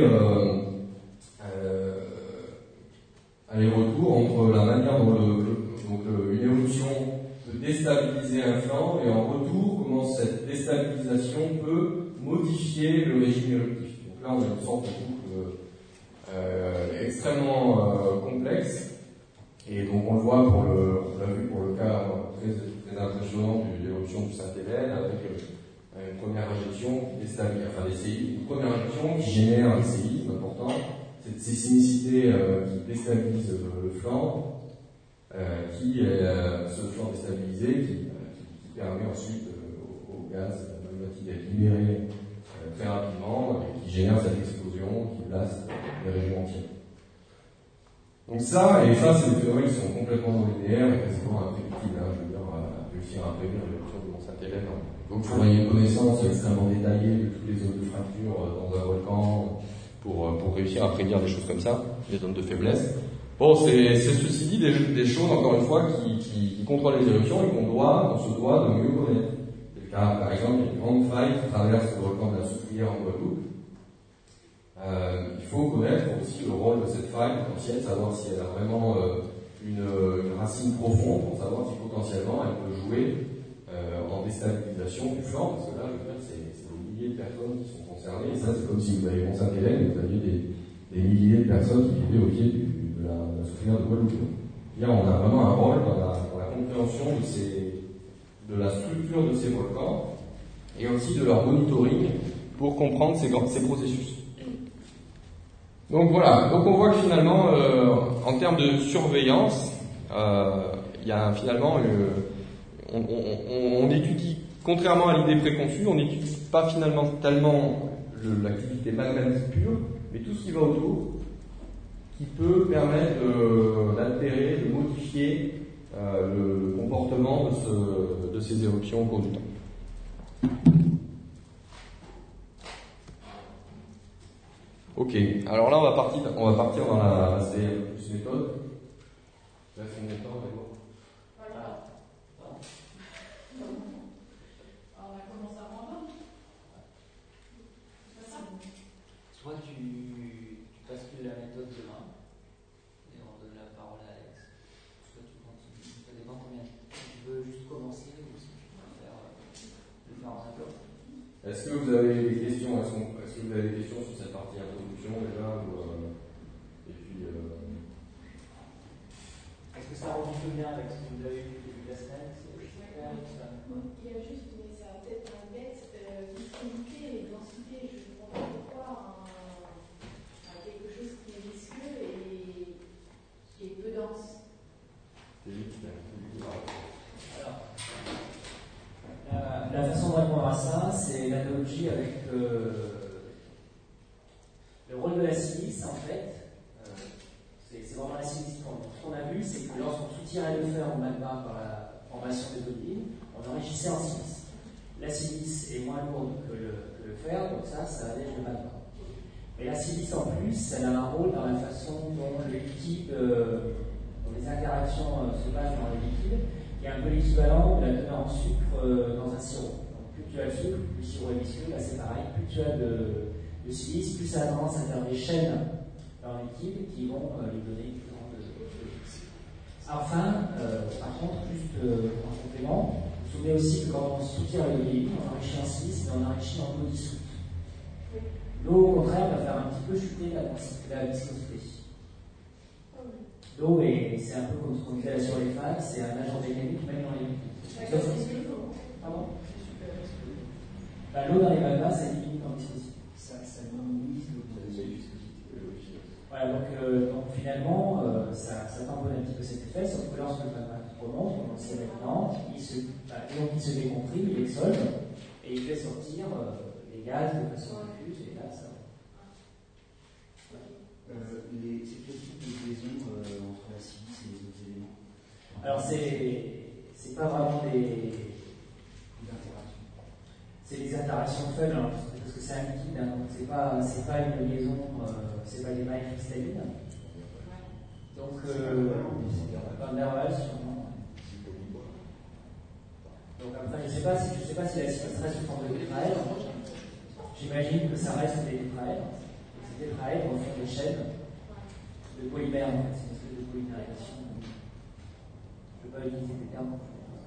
aller-retour entre la manière dont une éruption peut déstabiliser un flanc et en retour comment cette déstabilisation peut modifier le régime éruptif. Donc là on a une sorte de boucle extrêmement complexe, et donc on le voit on l'a vu pour le cas très impressionnant de l'éruption du Sainte-Hélène avec une première injection qui déstabilise, des séismes, une première injection qui génère un séisme important, cette sismicité qui déstabilise le flanc, ce flanc déstabilisé qui permet ensuite au gaz magmatique d'être libéré très rapidement et qui génère cette explosion qui place les régions entières. Donc ça c'est des théories qui sont complètement non linéaires et quasiment imprédictibles. Je veux dire, réussir à prévenir l'éruption de Mont-Sainte-Hélène. Donc il faudrait une connaissance extrêmement détaillée de toutes les zones de fracture dans un volcan pour réussir à prédire des choses comme ça, des zones de faiblesse. Bon, c'est ceci dit des choses, encore une fois, qui contrôlent les éruptions et on se doit de mieux connaître. Car, par exemple, il y a une grande faille qui traverse le volcan de la Soufrière en Guadeloupe. Il faut connaître aussi le rôle de cette faille potentielle, savoir si elle a vraiment une racine profonde, pour savoir si potentiellement elle peut jouer en déstabilisation du flanc, parce que là, je veux dire, c'est des milliers de personnes qui sont concernées, et ça, c'est comme si vous aviez Mont-Sainte-Hélène et vous aviez des milliers de personnes qui vivaient au pied de la Soufrière de Guadeloupe. Là, on a vraiment un rôle dans la compréhension de la structure de ces volcans, et aussi de leur monitoring pour comprendre ces processus. Donc voilà, donc on voit que finalement, en termes de surveillance, il y a finalement, on étudie, contrairement à l'idée préconçue, on n'étudie pas finalement tellement l'activité magmatique pure, mais tout ce qui va autour, qui peut permettre d'altérer, de modifier le comportement de ces éruptions au cours du temps. Ok, alors là on va partir dans la plus méthode. Là c'est une méthode, d'accord. Voilà. On a commencé à rendre. Est-ce que vous avez des questions? Est-ce que vous avez des questions sur cette partie introduction déjà et puis Est-ce que ça rend du bien avec ce que vous avez vu depuis la semaine? Il y a juste, mais ça va peut-être un bête, viscosité et densité. Je ne comprends pas pourquoi quelque chose qui est visqueux et qui est peu dense. Alors, la façon de répondre à ça, c'est l'analogie avec le rôle de la silice, en fait. C'est vraiment la silice. Ce qu'on a vu, c'est que lorsqu'on soutirait le fer au magma par la formation des olives, on enrichissait en silice. La silice est moins lourde que le fer, donc ça allège le magma. Mais la silice, en plus, elle a un rôle dans la façon dont le liquide, dont les interactions se passent dans le liquide, qui est un peu l'équivalent de la teneur en sucre dans un sirop. Donc, plus tu as le sucre, plus le sirop est visqueux, là c'est pareil, plus tu as de silice, plus ça a tendance à faire des chaînes dans le liquide qui vont lui donner une plus grande silice. Enfin, par contre, juste en complément, vous vous souvenez aussi que quand on soutient l'olive, on enrichit en silice, mais on enrichit en eau dissoute. L'eau, au contraire, va faire un petit peu chuter la viscosité. L'eau, c'est un peu comme ce qu'on disait à la surface, c'est un agent mécanique même dans les liquides. Pardon? L'eau dans les magmas, ça limite en viscosité. Ça minimise la viscosité. Voilà, donc finalement, ça tamponne un petit peu cet effet, sauf que lorsque le magma remonte, comme on le sait maintenant, il se décomprime, il exsole, et il fait sortir les gaz de façon diffuse, et là, ça. C'est quel type de liaison entre la silice et les autres éléments? Alors, c'est pas vraiment des interactions. C'est des interactions faibles, hein, parce que c'est un liquide, hein, donc c'est pas une liaison, c'est pas des mailles cristallines. Donc, Van der Waals, sûrement. Donc, après, je sais pas si la silice reste sous forme de tétraèdre. J'imagine que ça reste des tétraèdres. Ces tétraèdres vont faire des chaînes de polymères, en fait. C'est une espèce de polymérisation. Je ne peux pas utiliser des termes.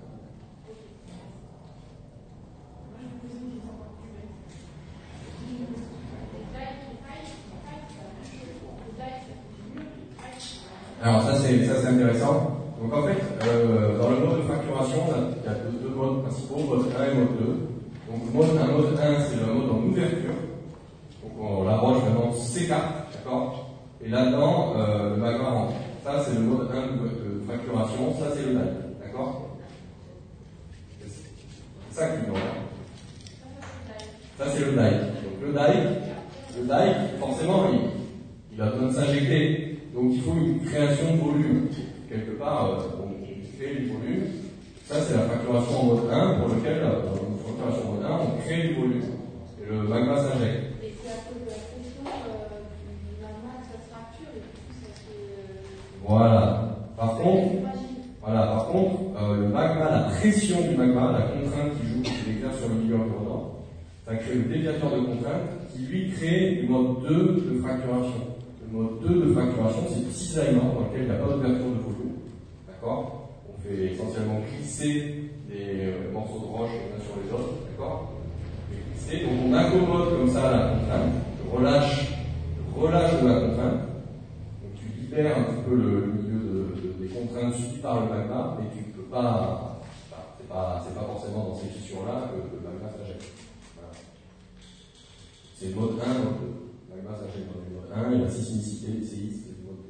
Alors ça c'est intéressant. Donc en fait, dans le mode de fracturation, il y a deux modes principaux, mode 1 et mode 2. Donc le mode 1, c'est le mode en ouverture. Donc la roche vraiment s'écarte, d'accord? Et là-dedans, le magma rentre. Ça c'est le mode 1 de fracturation, ça c'est le die, d'accord? C'est ça qui est normal. Ça c'est le die. Donc le die, forcément, il a besoin de s'injecter. Donc il faut une création de volume. Quelque part, on crée du volume. Ça c'est la fracturation en mode 1 pour lequel, dans une fracturation en mode 1, on crée du volume. Et le magma s'injecte. Et c'est à cause de la pression du magma que ça se fracture et du coup ça fait... Voilà. Par contre, le magma, la pression du magma, la contrainte qui joue, qui exerce sur le milieu environnant, ça crée le déviateur de contrainte qui lui crée du mode 2 de fracturation. Le mode 2 de fracturation, c'est le cisaillement dans lequel il n'y a pas d'ouverture de volume. D'accord? On fait essentiellement glisser des morceaux de roche les uns sur les autres. D'accord? Et donc on accommode comme ça la contrainte, relâche de la contrainte. Donc tu libères un petit peu le milieu des contraintes subies par le magma, mais tu ne peux pas. C'est pas forcément dans ces fissures-là que le magma s'injecte. Voilà. C'est le mode 1, mode 2. Le magma s'injecte dans le mode 1 et la sismicité, les séismes, c'est le mode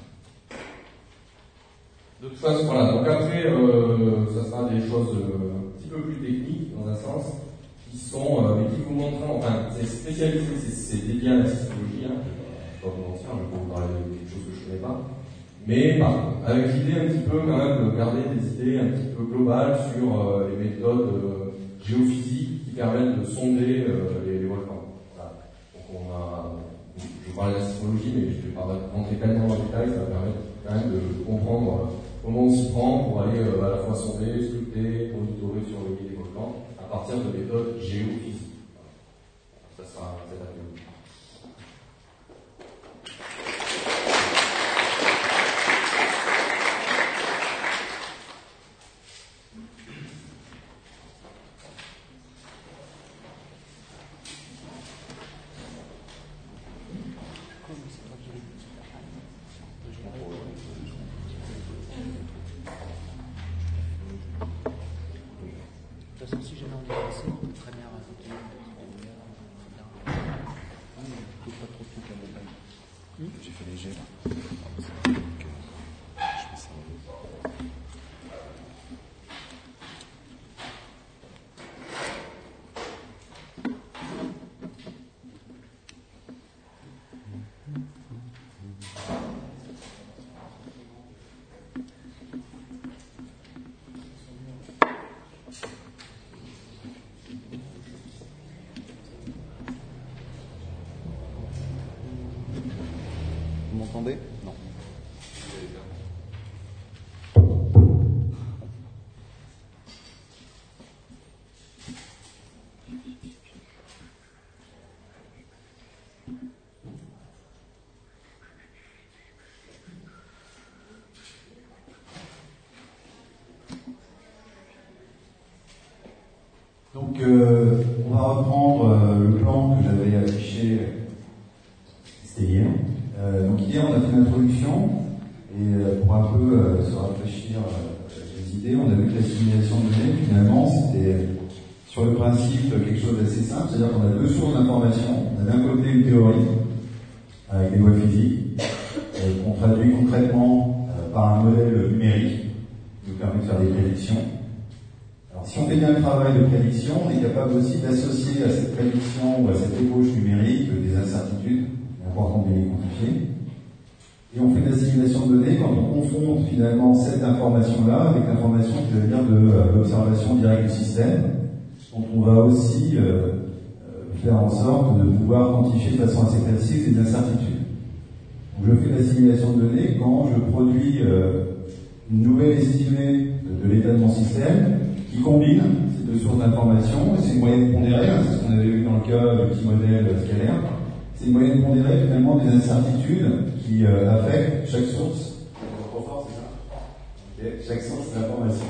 2. De toute façon, voilà. Donc après, ça sera des choses un petit peu plus techniques, dans un sens, qui sont, mais qui vous montrent, enfin, c'est spécialisé, c'est dédié à la sismologie, hein. Je ne vais pas vous mentir, je vais vous parler de choses que je ne connais pas. Mais avec l'idée un petit peu quand même de garder des idées un petit peu globales sur les méthodes géophysiques qui permettent de sonder les volcans. Voilà. Donc je parlais de la sismologie, mais je ne vais pas rentrer tellement dans le détail, ça va permettre quand même de comprendre comment on s'y prend pour aller à la fois sonder, scruter, monitorer, surveiller les volcans à partir de méthodes géophysiques. Ça sera cet après-midi. Si jamais on est passé, on peut très bien rajouter pas trop tout la montagne. J'ai fait léger là. Je fais ça. Vous m'entendez? Non. Donc, on va reprendre le plan que j'avais affiché, c'était hier. Donc hier, on a fait une introduction, et pour un peu se rafraîchir les idées, on a vu que la simulation de données, finalement, c'était sur le principe quelque chose d'assez simple, c'est-à-dire qu'on a deux sources d'information. On a d'un côté une théorie, avec des lois physiques, qu'on traduit concrètement par un modèle numérique, qui nous permet de faire des prédictions. Alors, si on fait bien le travail de prédiction, on est capable aussi d'associer à cette prédiction ou à cette ébauche numérique des incertitudes, il est important de les quantifier. Et on fait de la simulation de données quand on confronte finalement cette information-là avec l'information qui va venir de l'observation directe du système, dont on va aussi faire en sorte de pouvoir quantifier de façon assez précise les incertitudes. Donc, je fais de la simulation de données quand je produis une nouvelle estimée de l'état de mon système qui combine ces deux sources d'information, et c'est une moyenne pondérée, c'est ce qu'on avait vu dans le cas du petit modèle scalaire. C'est une moyenne pondérée finalement des incertitudes qui affectent chaque source. Trop fort, c'est ça? Okay. Chaque source d'information.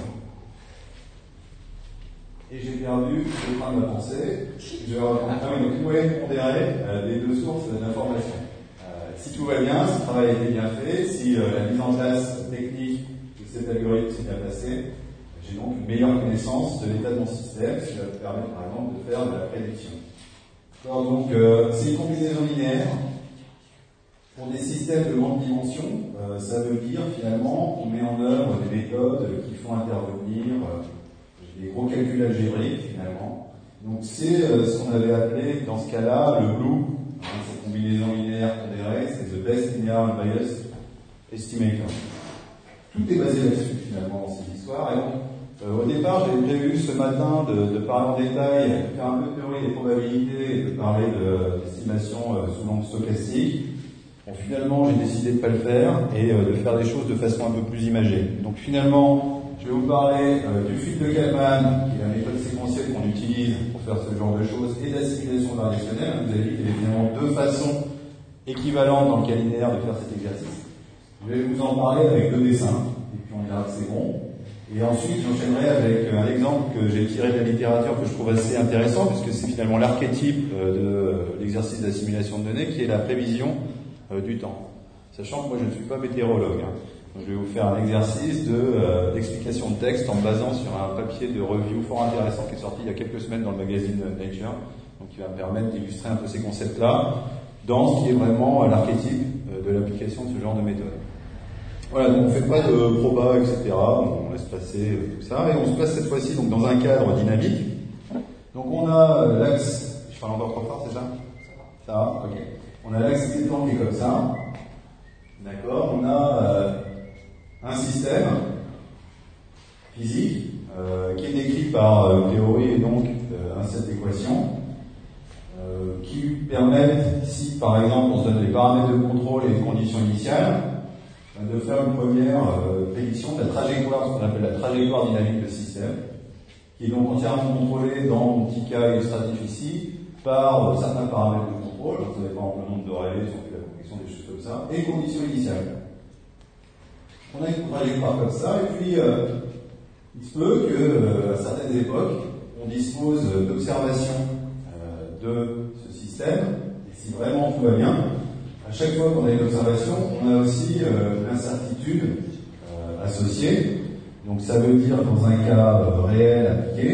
Et j'ai perdu le train de ma pensée. Je vais reprendre une moyenne pondérée des deux sources d'information. Si tout va bien, si le travail a été bien fait, si la mise en place technique de cet algorithme s'est bien passée, j'ai donc une meilleure connaissance de l'état de mon système, ce qui va me permettre par exemple de faire de la prédiction. Alors, donc, c'est une combinaison linéaire. Pour des systèmes de grande dimension, ça veut dire finalement qu'on met en œuvre des méthodes qui font intervenir des gros calculs algébriques finalement. Donc c'est ce qu'on avait appelé dans ce cas-là le BLEU, cette combinaison linéaire pondérée, c'est the best linear unbiased estimator. Tout est basé là-dessus finalement dans cette histoire. Et donc, au départ, j'avais prévu ce matin de parler en détail, de faire un peu de théorie des probabilités et de parler d'estimation sous l'angle stochastique. Bon, finalement, j'ai décidé de ne pas le faire et de faire des choses de façon un peu plus imagée. Donc finalement, je vais vous parler du fil de Kalman, qui est la méthode séquentielle qu'on utilise pour faire ce genre de choses, et de la simulation variationnelle. Vous avez vu qu'il y a évidemment deux façons équivalentes dans le cas linéaire de faire cet exercice. Je vais vous en parler avec deux dessins, et puis on verra que c'est bon. Et ensuite, j'enchaînerai avec un exemple que j'ai tiré de la littérature que je trouve assez intéressant, puisque c'est finalement l'archétype de l'exercice de la simulation de données, qui est la prévision du temps. Sachant que moi, je ne suis pas météorologue. Donc, je vais vous faire un exercice d'explication de texte en me basant sur un papier de review fort intéressant qui est sorti il y a quelques semaines dans le magazine Nature, donc qui va me permettre d'illustrer un peu ces concepts-là dans ce qui est vraiment l'archétype de l'application de ce genre de méthode. Voilà, donc on ne fait pas de proba, etc. On laisse passer tout ça. Et on se place cette fois-ci donc dans un cadre dynamique. Donc on a l'axe... Je parle encore trop fort, c'est ça? Ça va? Ok. On a l'axe étant qui est comme ça. D'accord. On a un système physique qui est décrit par théorie et donc un set d'équations qui permettent, si par exemple on se donne des paramètres de contrôle et des conditions initiales, de faire une première prédiction de la trajectoire, ce qu'on appelle la trajectoire dynamique de système, qui est donc entièrement contrôlée dans mon petit cas illustratif ici par certains paramètres de contrôle, donc vous avez par exemple le nombre de relais, la convection, des choses comme ça, et conditions initiales. On a une trajectoire comme ça, et puis il se peut qu'à certaines époques, on dispose d'observations de ce système, et si vraiment tout va bien, à chaque fois qu'on a une observation, on a aussi l'incertitude associée. Donc ça veut dire, dans un cas réel appliqué,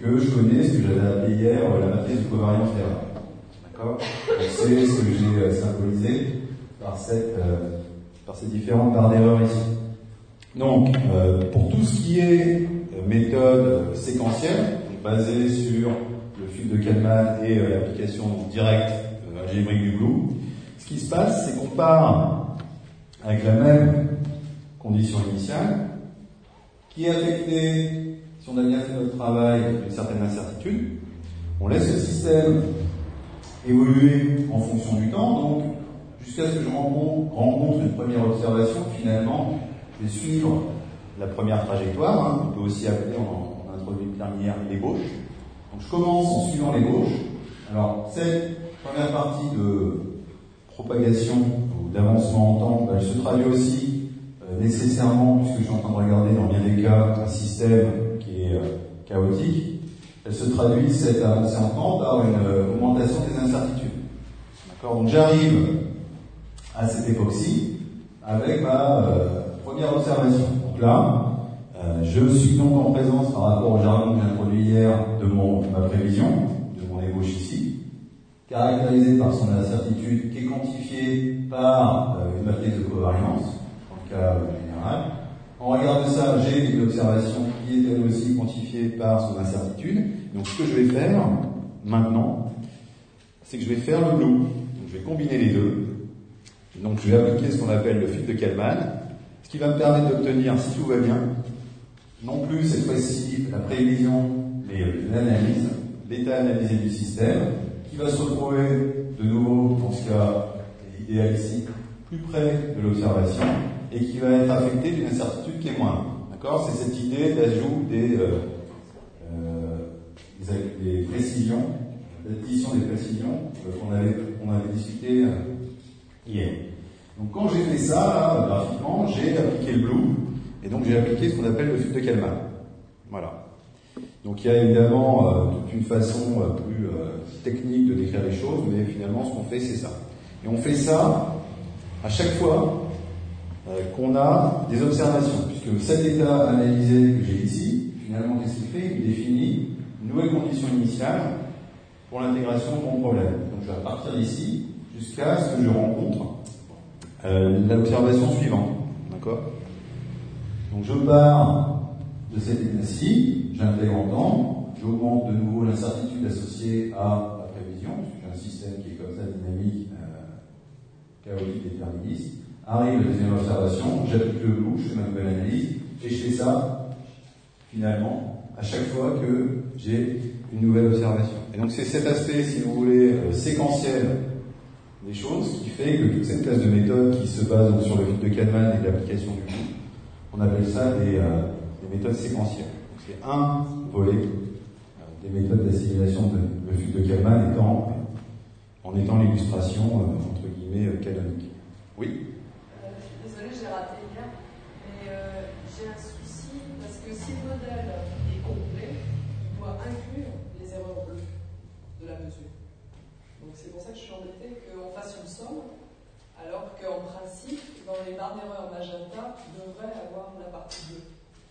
que je connais ce que j'avais appelé hier la matrice de covariance d'erreur. D'accord? C'est ce que j'ai symbolisé par ces différentes barres d'erreur ici. Donc, pour tout ce qui est méthode séquentielle, basée sur le fil de Kalman et l'application directe algébrique du Blue, ce qui se passe, c'est qu'on part avec la même condition initiale, qui est affectée, si on a bien fait notre travail, d'une certaine incertitude. On laisse le système évoluer en fonction du temps, donc jusqu'à ce que je rencontre une première observation. Finalement, je vais suivre la première trajectoire, on peut aussi appeler en introduit dernière l'ébauche. Donc je commence en suivant l'ébauche. Alors cette première partie de propagation ou d'avancement en temps, elle se traduit aussi nécessairement, puisque je suis en train de regarder dans bien des cas un système qui est chaotique, elle se traduit, cette avancée en temps, par une augmentation des incertitudes. D'accord? Donc j'arrive à cette époque-ci avec ma première observation. Donc là, je suis donc en présence par rapport au jargon que j'ai introduit hier de ma prévision, de mon ébauche ici, caractérisée par son incertitude qui est quantifiée par une matrice de covariance, dans le cas général. En regard de ça, j'ai une observation qui est elle aussi quantifiée par son incertitude. Donc ce que je vais faire maintenant, c'est que je vais faire le Blue. Donc je vais combiner les deux. Donc je vais appliquer ce qu'on appelle le fil de Kalman, ce qui va me permettre d'obtenir, si tout va bien, non plus cette fois-ci la prévision, mais l'analyse, l'état analysé du système, qui va se retrouver de nouveau, dans ce cas idéal ici, plus près de l'observation, et qui va être affecté d'une incertitude qui est moindre. D'accord? C'est cette idée d'ajout des précisions, d'addition des précisions qu'on avait discuté hier. Donc quand j'ai fait ça, là, graphiquement, j'ai appliqué le Blue, et donc j'ai appliqué ce qu'on appelle le fil de Kalman. Voilà. Donc il y a évidemment toute une façon plus technique de décrire les choses, mais finalement ce qu'on fait c'est ça. Et on fait ça à chaque fois qu'on a des observations, puisque cet état analysé que j'ai ici, finalement qu'est-ce qu'il fait? Il définit une nouvelle condition initiale pour l'intégration de mon problème. Donc je vais partir d'ici jusqu'à ce que je rencontre l'observation suivante. D'accord? Donc je pars de cet état-ci, j'intègre en temps, j'augmente de nouveau l'incertitude associée à la prévision, puisque j'ai un système qui est comme ça dynamique, chaotique, déterministe. Arrive la deuxième observation, j'applique le Blue, je fais ma nouvelle analyse, et je fais ça, finalement, à chaque fois que j'ai une nouvelle observation. Et donc c'est cet aspect, si vous voulez, séquentiel des choses qui fait que toute cette classe de méthodes qui se base donc sur le fil de Kalman et l'application du Blue, on appelle ça des méthodes séquentielles. Donc c'est un volet des méthodes d'assimilation de le fil de Kalman en étant l'illustration entre guillemets canonique. Oui. Désolée, j'ai raté hier, mais j'ai un souci parce que si le modèle est complet, il doit inclure les erreurs bleues de la mesure. Donc c'est pour ça que je suis embêtée qu'on fasse une somme, alors qu'en principe, dans les barres d'erreur magenta, il devrait avoir la partie bleue.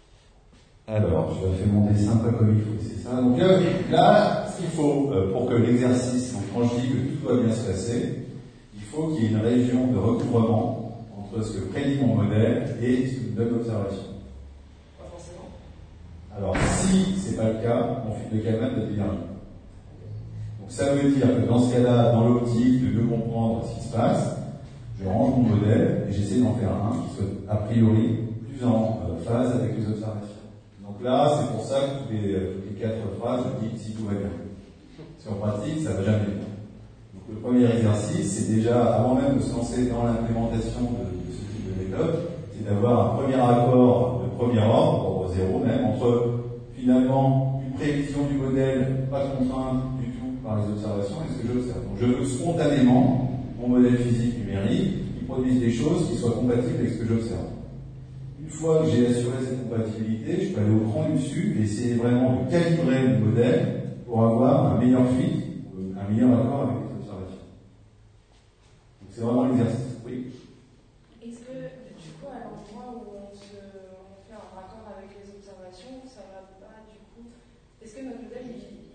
Alors, je vais faire mon dessin pas comme il faut, c'est ça. Donc là, ce qu'il faut pour que l'exercice, donc quand je dis que tout doit bien se passer, il faut qu'il y ait une région de recouvrement entre ce que prédit mon modèle et ce que me donne l'observation. Pas forcément. Alors, si c'est pas le cas, mon fil de Kalman doit dire rien. Donc ça veut dire que dans ce cas-là, dans l'optique de mieux comprendre ce qui se passe, je range mon modèle et j'essaie d'en faire un qui soit a priori plus en phase avec les observations. Donc là, c'est pour ça que toutes les 4 phrases, je dis si tout va bien. Si on pratique, ça va jamais bien. Donc le premier exercice, c'est déjà, avant même de se lancer dans l'implémentation de ce type de méthode, c'est d'avoir un premier accord de premier ordre 0 même, entre finalement une prévision du modèle, pas contrainte du tout par les observations, et ce que j'observe. Donc je veux spontanément mon modèle physique numérique qui produise des choses qui soient compatibles avec ce que j'observe. Une fois que j'ai assuré cette compatibilité, je peux aller au cran du dessus et essayer vraiment de calibrer le modèle pour avoir un meilleur fit, un meilleur accord avec les observations. Donc c'est vraiment l'exercice. Oui. Est-ce que, du coup, à l'endroit où on fait un raccord avec les observations, ça va pas, du coup, est-ce que notre modèle,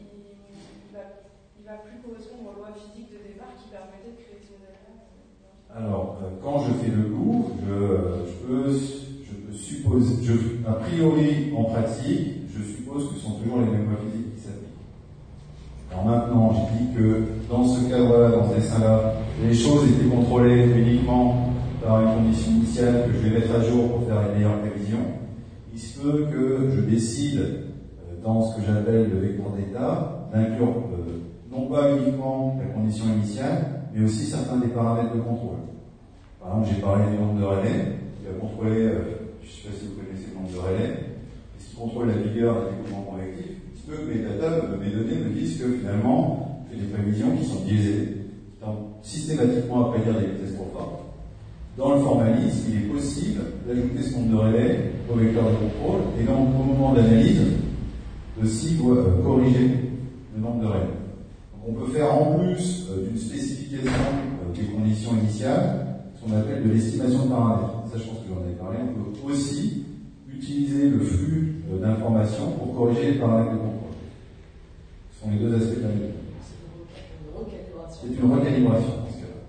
il va plus correspondre aux lois physiques de départ qui permettaient de créer ce modèle-là? Alors, quand je fais le cours, je peux supposer, a priori, en pratique, je suppose que ce sont toujours les mêmes lois physiques qui s'appliquent. Alors maintenant, je dis que dans ce cadre-là, dans ce dessin-là, les choses étaient contrôlées uniquement par une condition initiale que je vais mettre à jour pour faire une meilleure prévision. Il se peut que je décide, dans ce que j'appelle le vecteur d'état, d'inclure non pas uniquement la condition initiale, mais aussi certains des paramètres de contrôle. Par exemple, j'ai parlé du nombre de relais, qui va contrôler, je ne sais pas si vous connaissez le nombre de relais, ce qui contrôle la vigueur des découlements convectifs. Il se peut que mes données me disent que finalement, j'ai des prévisions qui sont biaisées, qui tendent systématiquement à prédire des vitesses trop fortes. Dans le formalisme, il est possible d'ajouter ce nombre de relais au vecteur de contrôle, et donc au moment de l'analyse, aussi corriger le nombre de relais. On peut faire en plus d'une spécification des conditions initiales ce qu'on appelle de l'estimation de paramètres. Ça, je pense que j'en avais parlé. On peut aussi utiliser le flux d'informations pour corriger les paramètres de contrôle. Ce sont les deux aspects de la méthode. C'est une recalibration dans ce cas-là.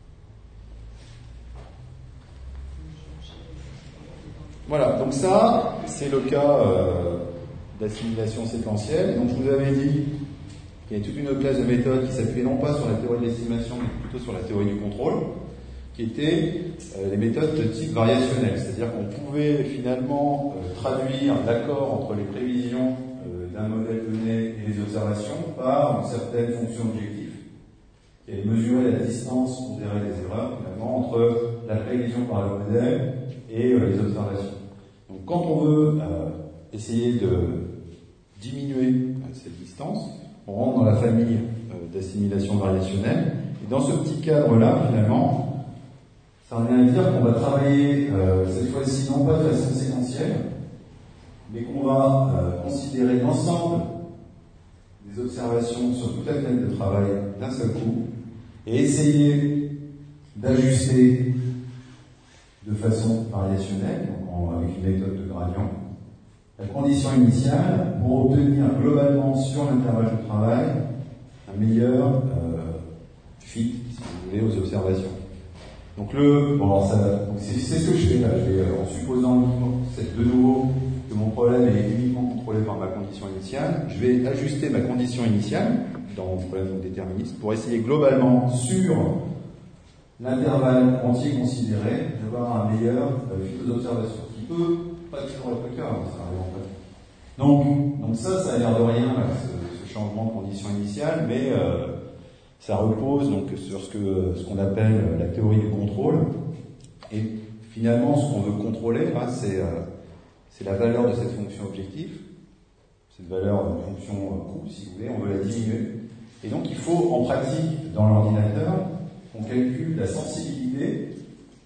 Voilà, donc ça, c'est le cas d'assimilation séquentielle. Donc je vous avais dit qu'il y a toute une autre classe de méthodes qui s'appuyait non pas sur la théorie de l'estimation, mais plutôt sur la théorie du contrôle, qui étaient les méthodes de type variationnel. C'est-à-dire qu'on pouvait finalement traduire l'accord entre les prévisions d'un modèle donné et les observations par une certaine fonction objective, qui allait mesurer la distance pondérée des erreurs, finalement, entre la prévision par le modèle et les observations. Donc quand on veut essayer de diminuer cette distance, on rentre dans la famille d'assimilation variationnelle. Et dans ce petit cadre-là, finalement, ça revient à dire qu'on va travailler cette fois-ci non pas de façon séquentielle, mais qu'on va considérer l'ensemble des observations sur toute la planète de travail d'un seul coup et essayer d'ajuster de façon variationnelle, donc avec une méthode de gradient, la condition initiale pour obtenir globalement sur l'intervalle de travail un meilleur fit, si vous voulez, aux observations. Donc c'est ce que je fais là. En supposant de nouveau que mon problème est uniquement contrôlé par ma condition initiale, je vais ajuster ma condition initiale dans mon problème déterministe pour essayer globalement sur l'intervalle entier considéré d'avoir un meilleur fit aux observations, qui peut pas toujours être le cas, ça arrive en fait. Donc ça a l'air de rien, ce changement de condition initiale, mais ça repose donc sur ce qu'on appelle la théorie du contrôle. Et finalement, ce qu'on veut contrôler, c'est la valeur de cette fonction objective, cette valeur de fonction coût, si vous voulez, on veut la diminuer. Et donc il faut, en pratique, dans l'ordinateur, qu'on calcule la sensibilité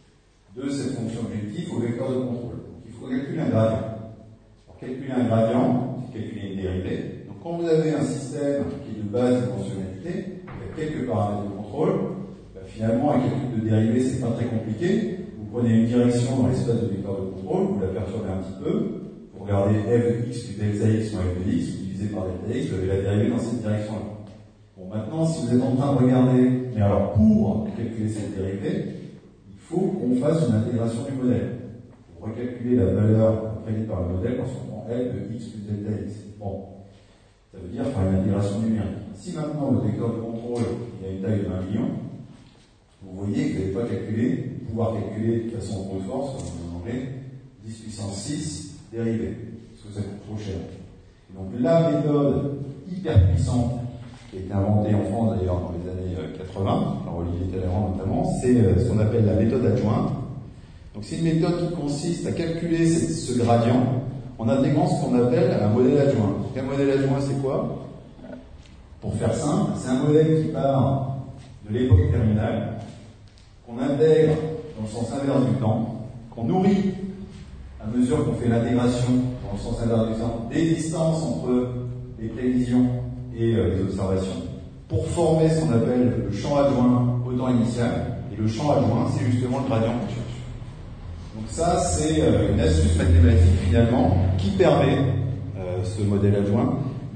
de cette fonction objective au vecteur de contrôle. Donc il faut calculer un gradient. Pour calculer un gradient, c'est calculer une dérivée. Donc quand vous avez un système qui est de base dimensionnalité, il y a quelques paramètres de contrôle, finalement un calcul de dérivée c'est pas très compliqué. Vous prenez une direction dans l'espace de vecteur de contrôle, vous la perturbez un petit peu, vous regardez f de x plus delta x moins f de x, vous divisez par delta x, vous avez la dérivée dans cette direction-là. Bon, maintenant, si vous êtes en train de regarder, mais alors pour calculer cette dérivée, il faut qu'on fasse une intégration du modèle. Pour recalculer la valeur prédite par le modèle lorsqu'on prend f de x plus delta x. Bon, ça veut dire faire une intégration numérique. Si maintenant le vecteur de contrôle il a une taille de 1 million, vous voyez que vous n'allez pas pouvoir calculer de façon brute force, comme en anglais, 10 puissance 6 dérivée, parce que ça coûte trop cher. Donc la méthode hyper puissante qui a été inventée en France d'ailleurs dans les années 80, par Olivier Talleyrand notamment, c'est ce qu'on appelle la méthode adjointe. Donc c'est une méthode qui consiste à calculer ce gradient en intégrant ce qu'on appelle un modèle adjoint. Donc un modèle adjoint c'est quoi? Pour faire simple, c'est un modèle qui part de l'époque terminale, qu'on intègre dans le sens inverse du temps, qu'on nourrit à mesure qu'on fait l'intégration dans le sens inverse du temps des distances entre les prévisions et les observations, pour former ce qu'on appelle le champ adjoint au temps initial. Et le champ adjoint, c'est justement le gradient qu'on cherche. Donc ça, c'est une astuce mathématique finalement qui permet, ce modèle adjoint,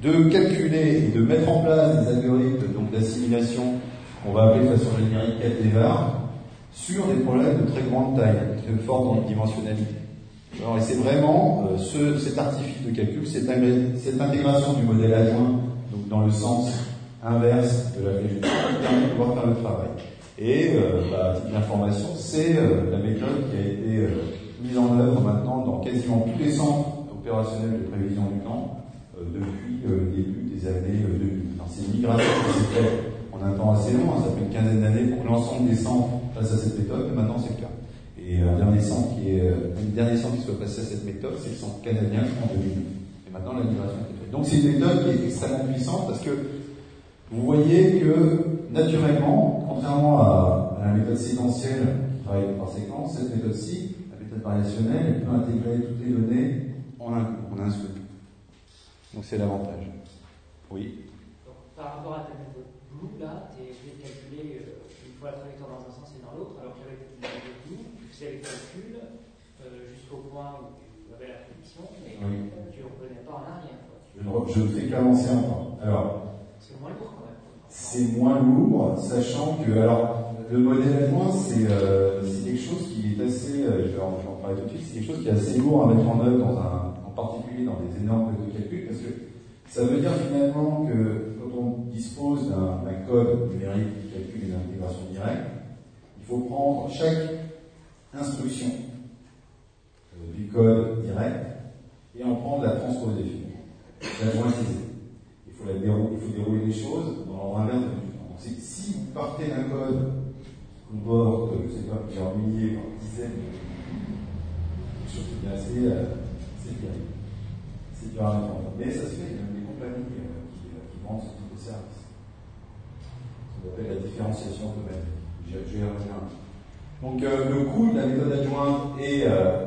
de calculer et de mettre en place des algorithmes donc d'assimilation qu'on va appeler de façon générique CAD-DEVAR sur des problèmes de très grande taille, de très forte dimensionnalité. Alors, et c'est vraiment cet artifice de calcul, cette intégration du modèle adjoint, donc dans le sens inverse de la flèche qui permet de pouvoir faire le travail. Et à titre d'information, c'est la méthode qui a été mise en œuvre maintenant dans quasiment tous les centres opérationnels de prévision du temps depuis le début des années 2000. C'est une migration qui s'est faite en un temps assez long, ça fait une quinzaine d'années pour que l'ensemble des centres fassent à cette méthode, mais maintenant c'est le cas. Et le dernier centre qui soit passé à cette méthode, c'est le centre canadien en 2000. Et maintenant la migration est faite. Donc c'est une méthode qui est extrêmement puissante parce que vous voyez que naturellement, contrairement à la méthode séquentielle qui travaille par séquence, cette méthode-ci, la méthode variationnelle, elle peut intégrer toutes les données en un seul. Donc c'est l'avantage. Oui. Donc, par rapport à ta méthode Blue, là, tu es obligé de calculer une fois la trajectoire dans un sens et dans l'autre, alors qu'avec la méthode Blue, tu faisais les calculs jusqu'au point où tu avais la prédiction, mais tu ne revenais pas en arrière. Je ne fais qu'avancer encore. Alors, c'est moins lourd quand même. C'est moins lourd, sachant que, alors, le modèle adjoint, c'est quelque chose qui est assez, je vais en parler tout de suite, c'est quelque chose qui est assez lourd à mettre en œuvre en particulier dans des énormes codes de calcul, parce que ça veut dire finalement que quand on dispose d'un code numérique de calcul et d'intégration directe, il faut prendre chaque instruction du code direct et en prendre la transposition, l'adjointiser. Il faut dérouler les choses dans l'ordre inverse de tout. Donc si vous partez d'un code qui comporte, je ne sais pas, plusieurs milliers, voire dizaines de choses qui est assez terrible. C'est dur à entendre. Mais ça se fait, il y a même des compagnies qui vendent ce type de service. Ça s'appelle la différenciation automatique. J'ai rejoint. Donc le coût de la méthode adjointe est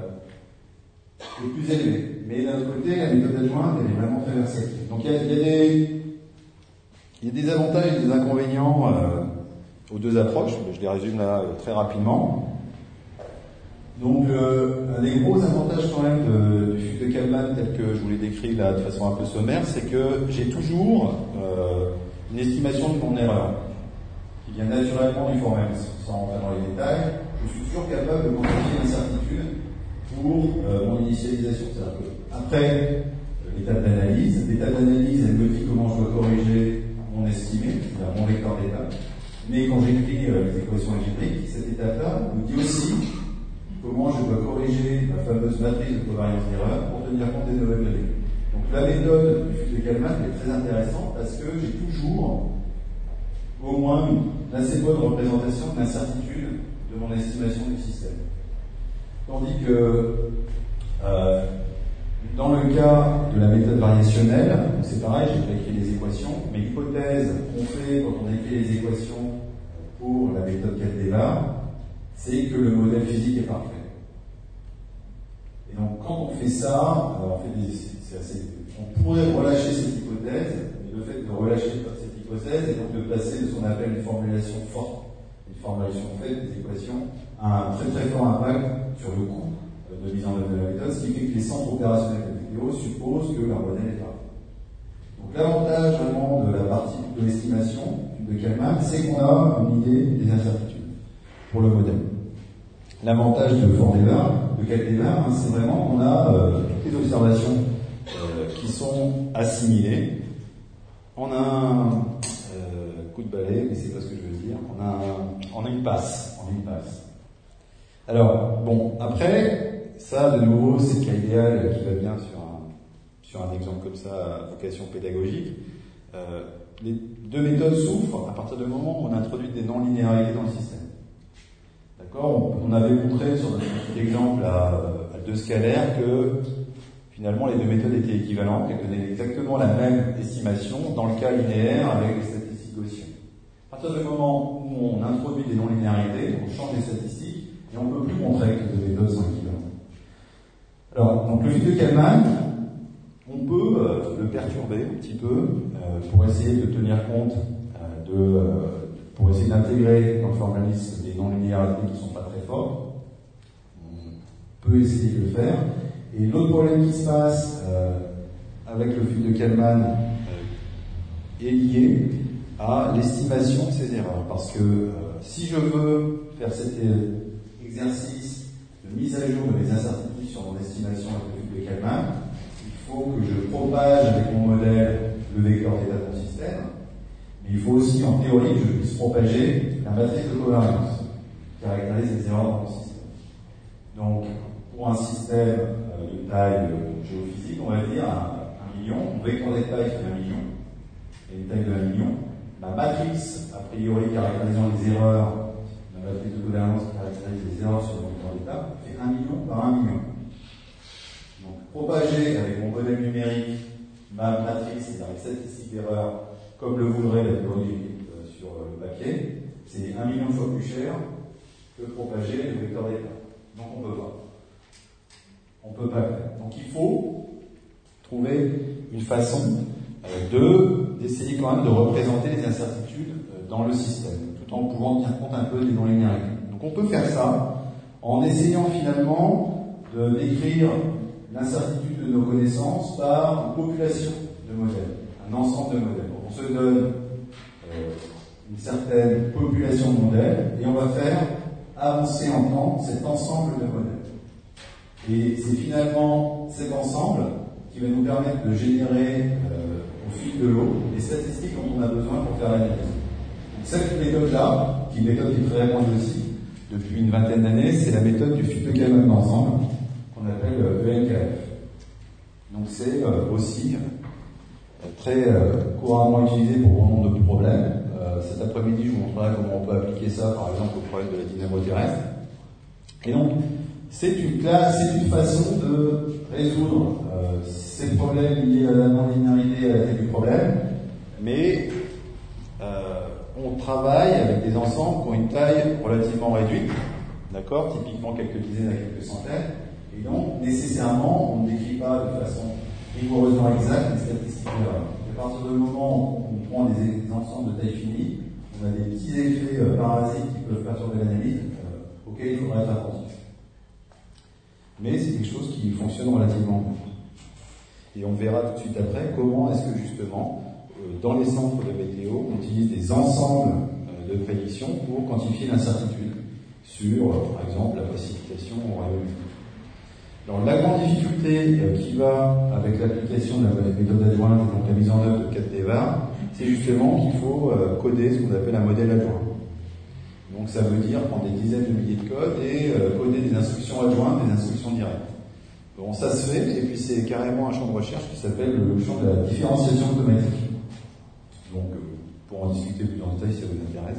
plus élevé. Mais d'un autre côté, la méthode adjointe, elle est vraiment très versatile. Donc il y a des avantages et des inconvénients aux deux approches. Je les résume là très rapidement. Donc un des gros avantages quand même du fugue de Kalman tel que je vous l'ai décrit là de façon un peu sommaire, c'est que j'ai toujours une estimation de mon erreur qui vient naturellement du formalisme. Sans rentrer dans les détails, je suis toujours capable de quantifier l'incertitude pour mon initialisation. C'est-à-dire que après l'étape d'analyse, elle me dit comment je dois corriger mon estimé, c'est-à-dire mon vecteur d'étape. Mais quand j'écris les équations algébriques, cette étape-là me dit aussi comment je dois corriger la fameuse matrice de covariance d'erreur pour tenir compte des nouvelles données. Donc la méthode du fugue de Kalman est très intéressante parce que j'ai toujours au moins une assez bonne représentation de l'incertitude de mon estimation du système. Tandis que dans le cas de la méthode variationnelle, c'est pareil, j'ai pas écrit les équations, mais l'hypothèse qu'on fait quand on écrit les équations pour la méthode CAD-DEVAR, c'est que le modèle physique est parfait. Et donc quand on fait ça, on pourrait relâcher cette hypothèse, mais le fait de relâcher cette hypothèse et donc de passer de ce qu'on appelle une formulation forte, une formulation faite des équations, a un très très fort impact sur le coût de mise en œuvre de la méthode, ce qui fait que les centres opérationnels de vidéo supposent que leur modèle est parfait. Donc l'avantage vraiment de la partie de l'estimation de Kalman, c'est qu'on a une idée des incertitudes pour le modèle. L'avantage de CAD-DEVAR, c'est vraiment qu'on a toutes les observations qui sont assimilées en un coup de balai, mais c'est pas ce que je veux dire, en une passe. Alors, bon, après, ça, de nouveau, c'est le cas idéal qui va bien sur un exemple comme ça, à vocation pédagogique. Les deux méthodes souffrent à partir du moment où on introduit des non-linéarités dans le système. D'accord ? On avait montré sur notre petit exemple à deux scalaires que finalement les deux méthodes étaient équivalentes, qu'elles donnaient exactement la même estimation dans le cas linéaire avec les statistiques gaussiennes. À partir du moment où on introduit des non-linéarités, on change les statistiques et on ne peut plus montrer que les deux méthodes sont équivalentes. Alors, donc le fugue de Kalman, on peut le perturber un petit peu pour essayer de tenir compte pour essayer d'intégrer dans le formalisme des non-linéarités qui ne sont pas très fortes. On peut essayer de le faire. Et l'autre problème qui se passe avec le fil de Kalman est lié à l'estimation de ces erreurs. Parce que si je veux faire cet exercice de mise à jour de mes incertitudes sur mon estimation avec le fil de Kalman, il faut que je propage avec mon modèle le vecteur d'état de mon système, mais il faut aussi en théorie que je puisse propager la matrice de covariance qui caractérise les erreurs dans mon système. Donc, pour un système de taille géophysique, on va dire 1 million, mon vecteur d'état fait 1 million, et une taille de 1 million. La matrice, a priori, caractérisant les erreurs, la matrice de covariance qui caractérise les erreurs sur mon vecteur d'état, fait 1 million par 1 million. Donc, propager avec mon modèle numérique ma matrice, c'est-à-dire les statistiques d'erreur, comme le voudrait la théorie sur le papier, c'est 1 million de fois plus cher que propager le vecteur d'état. Donc on ne peut pas. On ne peut pas le faire. Donc il faut trouver une façon d'essayer quand même de représenter les incertitudes dans le système, tout en pouvant tenir compte un peu des non-linéarités. Donc on peut faire ça en essayant finalement de décrire l'incertitude de nos connaissances par une population de modèles, un ensemble de modèles. Donc on se donne une certaine population de modèles et on va faire avancer en temps cet ensemble de modèles. Et c'est finalement cet ensemble qui va nous permettre de générer au fil de l'eau les statistiques dont on a besoin pour faire l'analyse. Donc cette méthode-là, qui est une méthode qui est très répandue aussi depuis une vingtaine d'années, c'est la méthode du fil de Kalman d'ensemble, qu'on appelle ENKF. Donc c'est aussi très couramment utilisé pour bon nombre de problèmes. Cet après-midi, je vous montrerai comment on peut appliquer ça, par exemple, au problème de la dynamo terrestre. Et donc, c'est une façon de résoudre ces problèmes liés à la non-linéarité et à la taille du problème, mais on travaille avec des ensembles qui ont une taille relativement réduite, d'accord, typiquement quelques dizaines à quelques centaines, et donc, nécessairement, on ne décrit pas de façon rigoureusement exacte les statistiques d'erreur. À partir du moment où on prend des ensembles de taille finie, on a des petits effets parasites qui peuvent perturber l'analyse, auxquels il faudra être attentif. Mais c'est quelque chose qui fonctionne relativement bien. Et on verra tout de suite après comment est-ce que justement, dans les centres de météo, on utilise des ensembles de prédictions pour quantifier l'incertitude sur, par exemple, la précipitation au Royaume-Uni. Alors, la grande difficulté qui va avec l'application de la méthode adjointe et donc la mise en œuvre de 4 DEVAR, c'est justement qu'il faut coder ce qu'on appelle un modèle adjoint. Donc ça veut dire prendre des dizaines de milliers de codes et coder des instructions adjointes, des instructions directes. Bon, ça se fait, et puis c'est carrément un champ de recherche qui s'appelle le champ de la différenciation automatique. Donc, pour en discuter plus en détail si ça vous intéresse.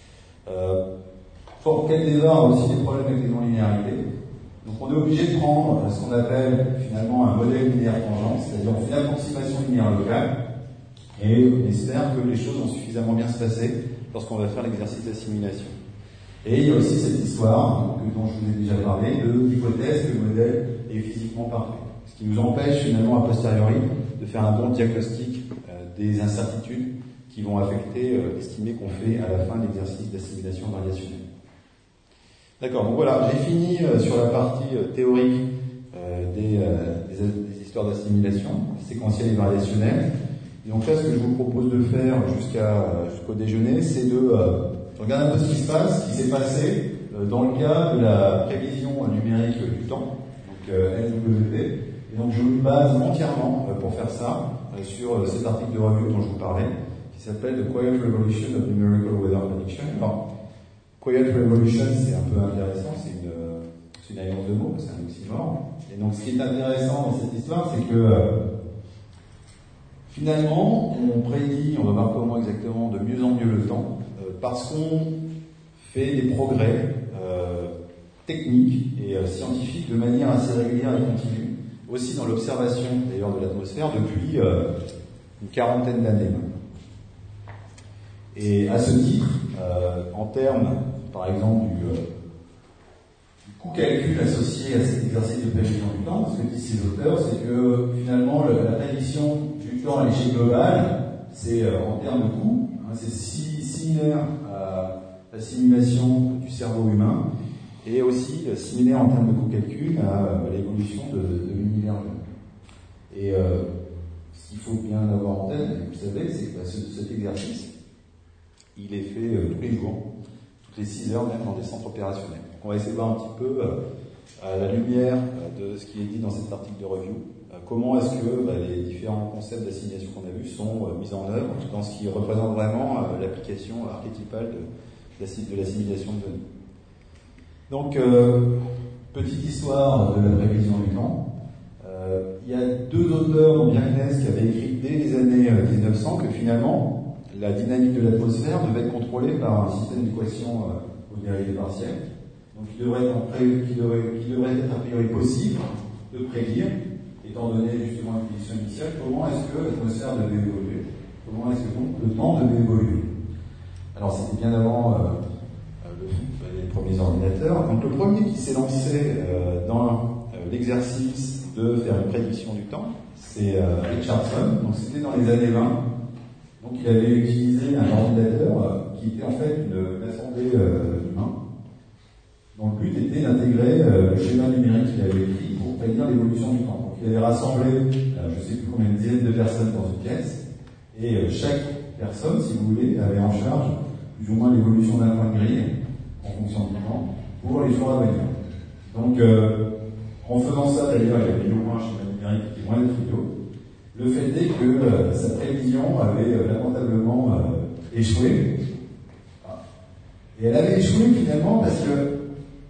Pour 4 DEVAR a aussi des problèmes avec les non-linéarités. Donc on est obligé de prendre ce qu'on appelle finalement un modèle linéaire tangent, c'est-à-dire on fait l'approximation linéaire locale et on espère que les choses vont suffisamment bien se passer lorsqu'on va faire l'exercice d'assimilation. Et il y a aussi cette histoire dont je vous ai déjà parlé de l'hypothèse que le modèle est physiquement parfait, ce qui nous empêche finalement a posteriori de faire un bon diagnostic des incertitudes qui vont affecter l'estimé qu'on fait à la fin de l'exercice d'assimilation variationnelle. D'accord, donc voilà, j'ai fini sur la partie théorique des histoires d'assimilation, séquentielle et variationnelle. Et donc là, ce que je vous propose de faire jusqu'au déjeuner, c'est de regarder un peu ce qui se passe, ce qui s'est passé dans le cas de la prévision numérique du temps, donc LWP. Et donc je me base entièrement pour faire ça sur cet article de revue dont je vous parlais, qui s'appelle The Quiet Revolution of Numerical Weather Prediction. Alors, Quiet Revolution, c'est un peu intéressant, c'est une alliance de mots, c'est un oxymore. Et donc ce qui est intéressant dans cette histoire, c'est que finalement, on prédit, on va voir comment exactement, de mieux en mieux le temps, parce qu'on fait des progrès techniques et scientifiques de manière assez régulière et continue, aussi dans l'observation d'ailleurs de l'atmosphère depuis une quarantaine d'années. Et à ce titre, en termes, par exemple, du coût calcul associé à cet exercice de prévision du temps, ce que disent ces auteurs, c'est que finalement la prédiction du temps à l'échelle globale, c'est en termes de coût, c'est similaire à la simulation du cerveau humain, et aussi similaire en termes de coût calcul à l'évolution de l'univers humain. Et qu'il faut bien avoir en tête, et vous savez, c'est que cet exercice, il est fait tous les jours, toutes les 6 heures même dans des centres opérationnels. Donc on va essayer de voir un petit peu, à la lumière de ce qui est dit dans cet article de review, comment est-ce que les différents concepts d'assignation qu'on a vus sont mis en œuvre dans ce qui représente vraiment l'application archétypale de l'assimilation de données. Donc, petite histoire de la prévision du temps. Il y a 2 auteurs, Bjerknes, qui avaient écrit dès les années 1900 que finalement, la dynamique de l'atmosphère devait être contrôlée par un système d'équations aux dérivées partielles. Donc, qui devrait être a priori possible de prédire, étant donné justement une condition initiale, comment est-ce que l'atmosphère devait évoluer, comment est-ce que donc le temps devait évoluer. Alors, c'était bien avant les premiers ordinateurs. Donc, le premier qui s'est lancé dans l'exercice de faire une prédiction du temps, c'est Richardson. Donc, c'était dans les années 20. Donc, il avait utilisé un ordinateur qui était en fait une assemblée d'humains. Donc, le but était d'intégrer le schéma numérique qu'il avait écrit pour prédire l'évolution du temps. Donc, il avait rassemblé, je ne sais plus combien de dizaines de personnes dans une pièce, et chaque personne, si vous voulez, avait en charge plus ou moins l'évolution d'un point de grille en fonction du temps pour les jours à venir. Donc, en faisant ça, d'ailleurs, il y avait au moins un schéma numérique qui était loin d'être idiot. Le fait est que sa prévision avait lamentablement échoué. Et elle avait échoué finalement parce que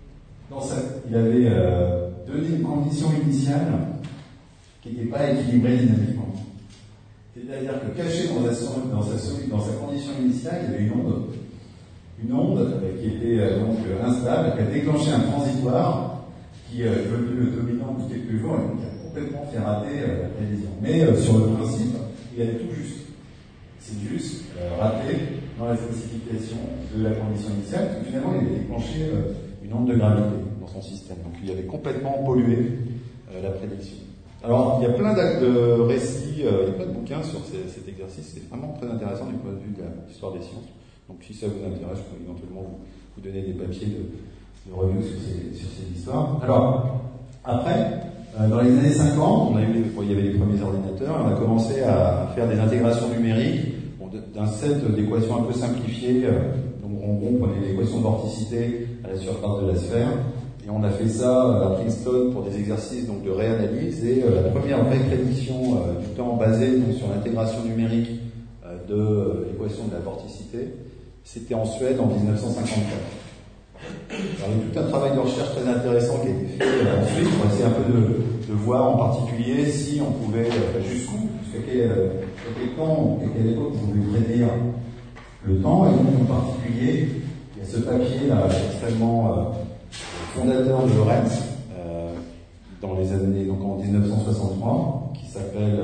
il avait donné une condition initiale qui n'était pas équilibrée dynamiquement. C'est-à-dire que caché dans sa condition initiale, il y avait une onde qui était donc instable, qui a déclenché un transitoire qui est devenu le dominant pour quelques jours et donc qui a complètement fait rater la prévision. Mais sur le principe, il allait tout juste. C'est juste raté dans la spécification de la condition initiale, parce que finalement il avait déclenché une onde de gravité dans son système. Donc il avait complètement pollué la prédiction. Alors il y a plein de récits, il y a plein de bouquins sur cet exercice, c'est vraiment très intéressant du point de vue de l'histoire des sciences. Donc si ça vous intéresse, je peux éventuellement vous donner des papiers de review sur ces histoires. Alors, après, dans les années 50, il y avait les premiers ordinateurs, on a commencé à faire des intégrations numériques d'un set d'équations un peu simplifiées. Donc on prenait l'équation de vorticité à la surface de la sphère, et on a fait ça à Princeton pour des exercices donc de réanalyse, et la première vraie prédiction du temps basée donc, sur l'intégration numérique de l'équation de la vorticité, c'était en Suède en 1954. Alors, il y a tout un travail de recherche très intéressant qui a été fait ensuite pour essayer un peu de voir en particulier si on pouvait, jusqu'où, jusqu'à quel temps, à quelle époque on pouvait prédire le temps, et donc en particulier, il y a ce papier-là extrêmement fondateur de Lorentz, dans les années, donc en 1963, qui s'appelle,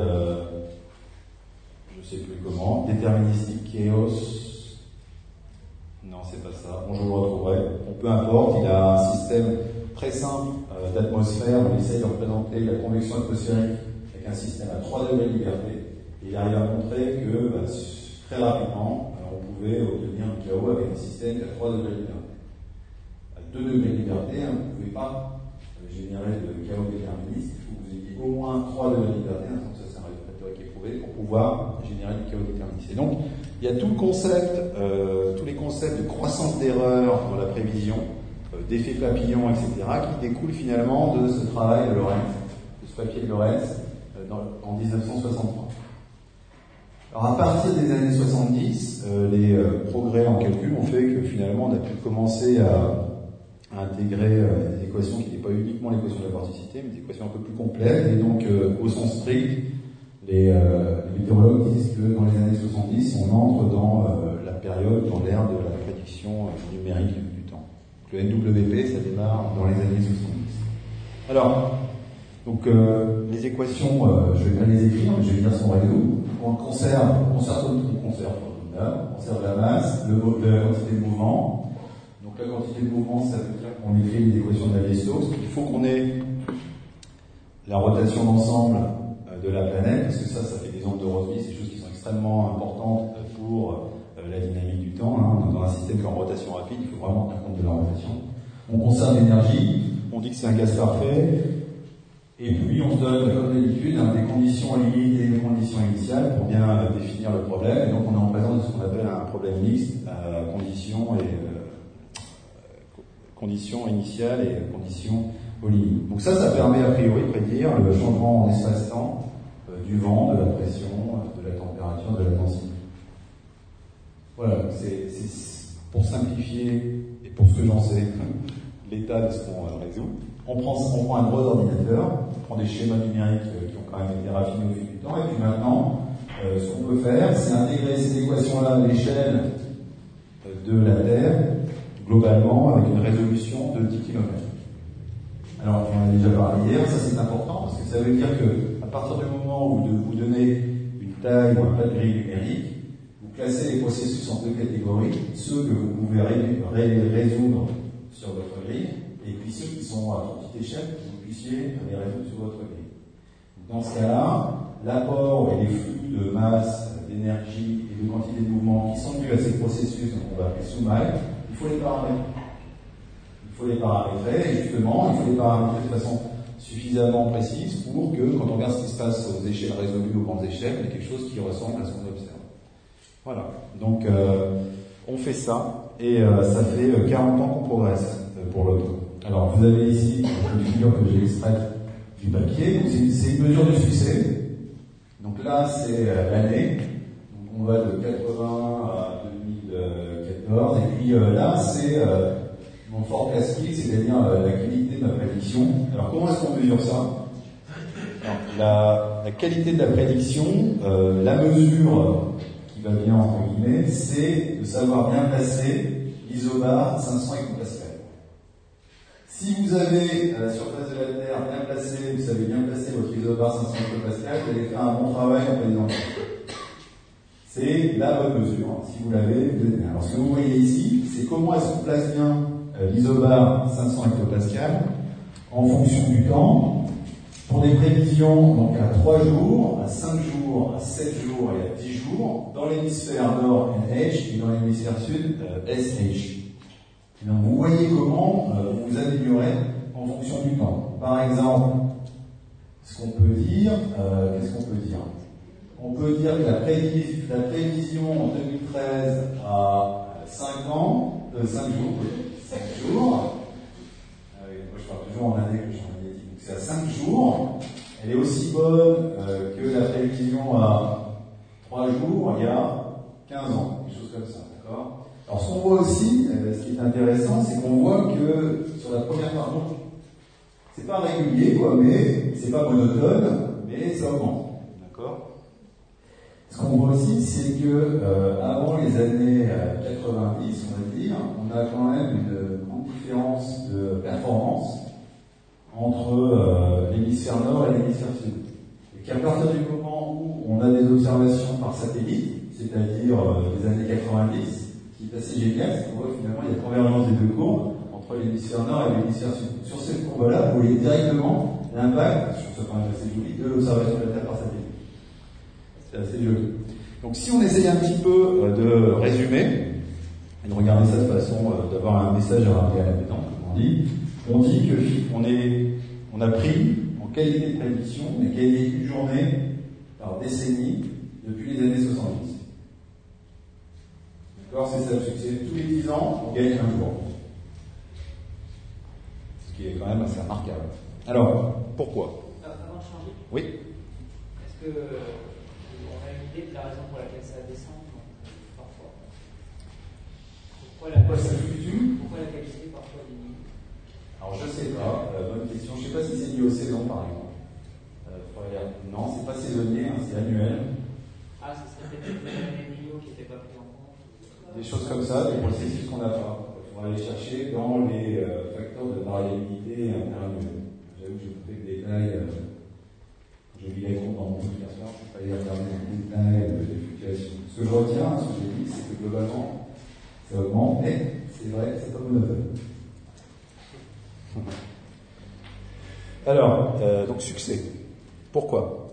je ne sais plus comment, Deterministic Chaos. Non, c'est pas ça. Bon, je vous le retrouverai. Bon, peu importe, il a un système très simple d'atmosphère. On essaye de représenter la convection atmosphérique avec un système à 3 degrés de liberté. Et il arrive à montrer que très rapidement, on pouvait obtenir un chaos avec un système à 3 degrés de liberté. À 2 degrés de liberté, on ne pouvait pas générer de chaos déterministe. Il faut que vous ayez au moins 3 degrés de liberté, donc ça c'est un résultat qui est prouvé, pour pouvoir générer du chaos déterministe. Et donc, il y a tout le concept, tous les concepts de croissance d'erreur dans la prévision, d'effet papillon, etc., qui découlent finalement de ce travail de Lorentz, de ce papier de Lorentz, en 1963. Alors à partir des années 70, les progrès en calcul ont fait que finalement on a pu commencer à intégrer des équations qui n'étaient pas uniquement l'équation de la vorticité, mais des équations un peu plus complètes, et donc au sens strict, les météorologues disent que dans les années 70, on entre dans la période, dans l'ère de la prédiction numérique du temps. Donc, le NWP, ça démarre dans les années 70. Alors, donc les équations, je vais pas les écrire, mais je vais dire son règle. On conserve la masse, la quantité de mouvement. Donc la quantité de mouvement, ça veut dire qu'on écrit les équations de Navier-Stokes. Il faut qu'on ait la rotation d'ensemble de la planète, parce que ça fait des ondes de Rossby, c'est des choses qui sont extrêmement importantes pour la dynamique du temps. Hein. Dans un système qui est en rotation rapide, il faut vraiment tenir compte de la rotation. On conserve l'énergie, on dit que c'est un gaz parfait, Et puis on se donne, comme d'habitude, des conditions limites et des conditions initiales pour bien définir le problème. Et donc on est en présence de ce qu'on appelle un problème mixte, conditions initiales et conditions aux limites. Donc ça permet a priori de prédire le changement en espace-temps du vent, de la pression, de la température, de la densité. Voilà, c'est pour simplifier et pour ce que j'en sais, l'état de ce qu'on résout. On prend un gros ordinateur, on prend des schémas numériques qui ont quand même été raffinés au fil du temps, et puis maintenant, ce qu'on peut faire, c'est intégrer ces équations-là à l'échelle de la Terre, globalement, avec une résolution de 10 km. Alors, on en a déjà parlé hier, ça c'est important, parce que ça veut dire que, à partir du moment où vous donnez une taille ou un pas de grille numérique, vous classez les processus en deux catégories, ceux que vous pouvez résoudre sur votre grille, et puis ceux qui sont à petite échelle, que vous puissiez les résoudre sur votre grille. Dans ce cas-là, l'apport et les flux de masse, d'énergie et de quantité de mouvement qui sont dus à ces processus, qu'on va appeler sous-mailles, il faut les paramétrer. Il faut les paramétrer, et justement, il faut les paramétrer de façon suffisamment précise pour que, quand on regarde ce qui se passe aux échelles résolues, aux grandes échelles, il y ait quelque chose qui ressemble à ce qu'on observe. Voilà. Donc, on fait ça, et ça fait 40 ans qu'on progresse pour l'autre. Alors, vous avez ici une figure que j'ai extraite du papier. C'est une mesure de succès. Donc là, c'est l'année. Donc on va de 80 à 2014. Et puis là, c'est mon fort classique, c'est-à-dire la qualité de ma prédiction. Alors, comment est-ce qu'on mesure ça? Alors, la qualité de la prédiction, la mesure qui va bien, entre guillemets, c'est de savoir bien placer l'isobar 500 hectopascales. Si vous avez, à la surface de la Terre, bien placé, vous savez bien placer votre isobar 500 hectopascales, vous allez faire un bon travail en prédisant. C'est la bonne mesure. Si vous l'avez, vous êtes bien. Alors, ce que vous voyez ici, c'est comment est-ce qu'on place bien l'isobar 500 hectopascales en fonction du temps, pour des prévisions donc à 3 jours, à 5 jours, à 7 jours et à 10 jours, dans l'hémisphère nord NH et dans l'hémisphère sud SH. Et donc vous voyez comment vous vous améliorez en fonction du temps. Par exemple, ce qu'on peut dire, qu'est-ce qu'on peut dire? On peut dire que la prévision en 2013 à 5 jours, moi je parle toujours en année que je suis en magnétique, donc c'est à 5 jours, elle est aussi bonne que la prévision à 3 jours il y a 15 ans, des choses comme ça, d'accord? Alors ce qu'on voit aussi, ce qui est intéressant, c'est qu'on voit que sur la première partie, c'est pas régulier, quoi, mais c'est pas monotone, mais ça augmente, d'accord? Ce qu'on voit aussi, c'est que avant les années 90, on va dire, on a quand même une grande différence de performance entre l'hémisphère nord et l'hémisphère sud. Et qu'à partir du moment où on a des observations par satellite, c'est-à-dire les années 90, ce qui est assez génial, c'est qu'on voit que finalement il y a convergence des deux courbes entre l'hémisphère nord et l'hémisphère sud. Sur cette courbe-là, vous voyez directement l'impact, je trouve ça quand même assez joli, de l'observation de la Terre par satellite. C'est assez joli. Donc si on essaye un petit peu de résumer, et de regarder ça de façon d'avoir un message à rappeler à la pétanque, comme on dit qu'on a pris en qualité de prédiction, on a gagné une journée par décennie depuis les années 70. D'accord, c'est ça le succès. Tous les 10 ans, on gagne un jour. Ce qui est quand même assez remarquable. Alors, pourquoi? Avant de changer, oui. Est-ce que on a une idée de la raison pour laquelle ça descend parfois? Pourquoi la qualité parfois diminue? Alors je sais pas, bonne question. Je sais pas si c'est lié aux saisons par exemple. Non, c'est pas saisonnier, hein, c'est annuel. Ah, ce serait peut-être les milieux qui n'étaient pas pris en compte. Des choses comme ça, des processus qu'on n'a pas. Il faudra aller chercher dans les facteurs de variabilité interannuelle. J'avoue que j'ai coupé le détail. Je lis les comptes dans mon truc hier soir, je ne peux pas aller regarder dans le détail des fluctuations. Ce que je retiens, ce que j'ai dit, c'est que globalement, ça augmente, mais c'est vrai, c'est pas monotone. Alors, donc succès. Pourquoi?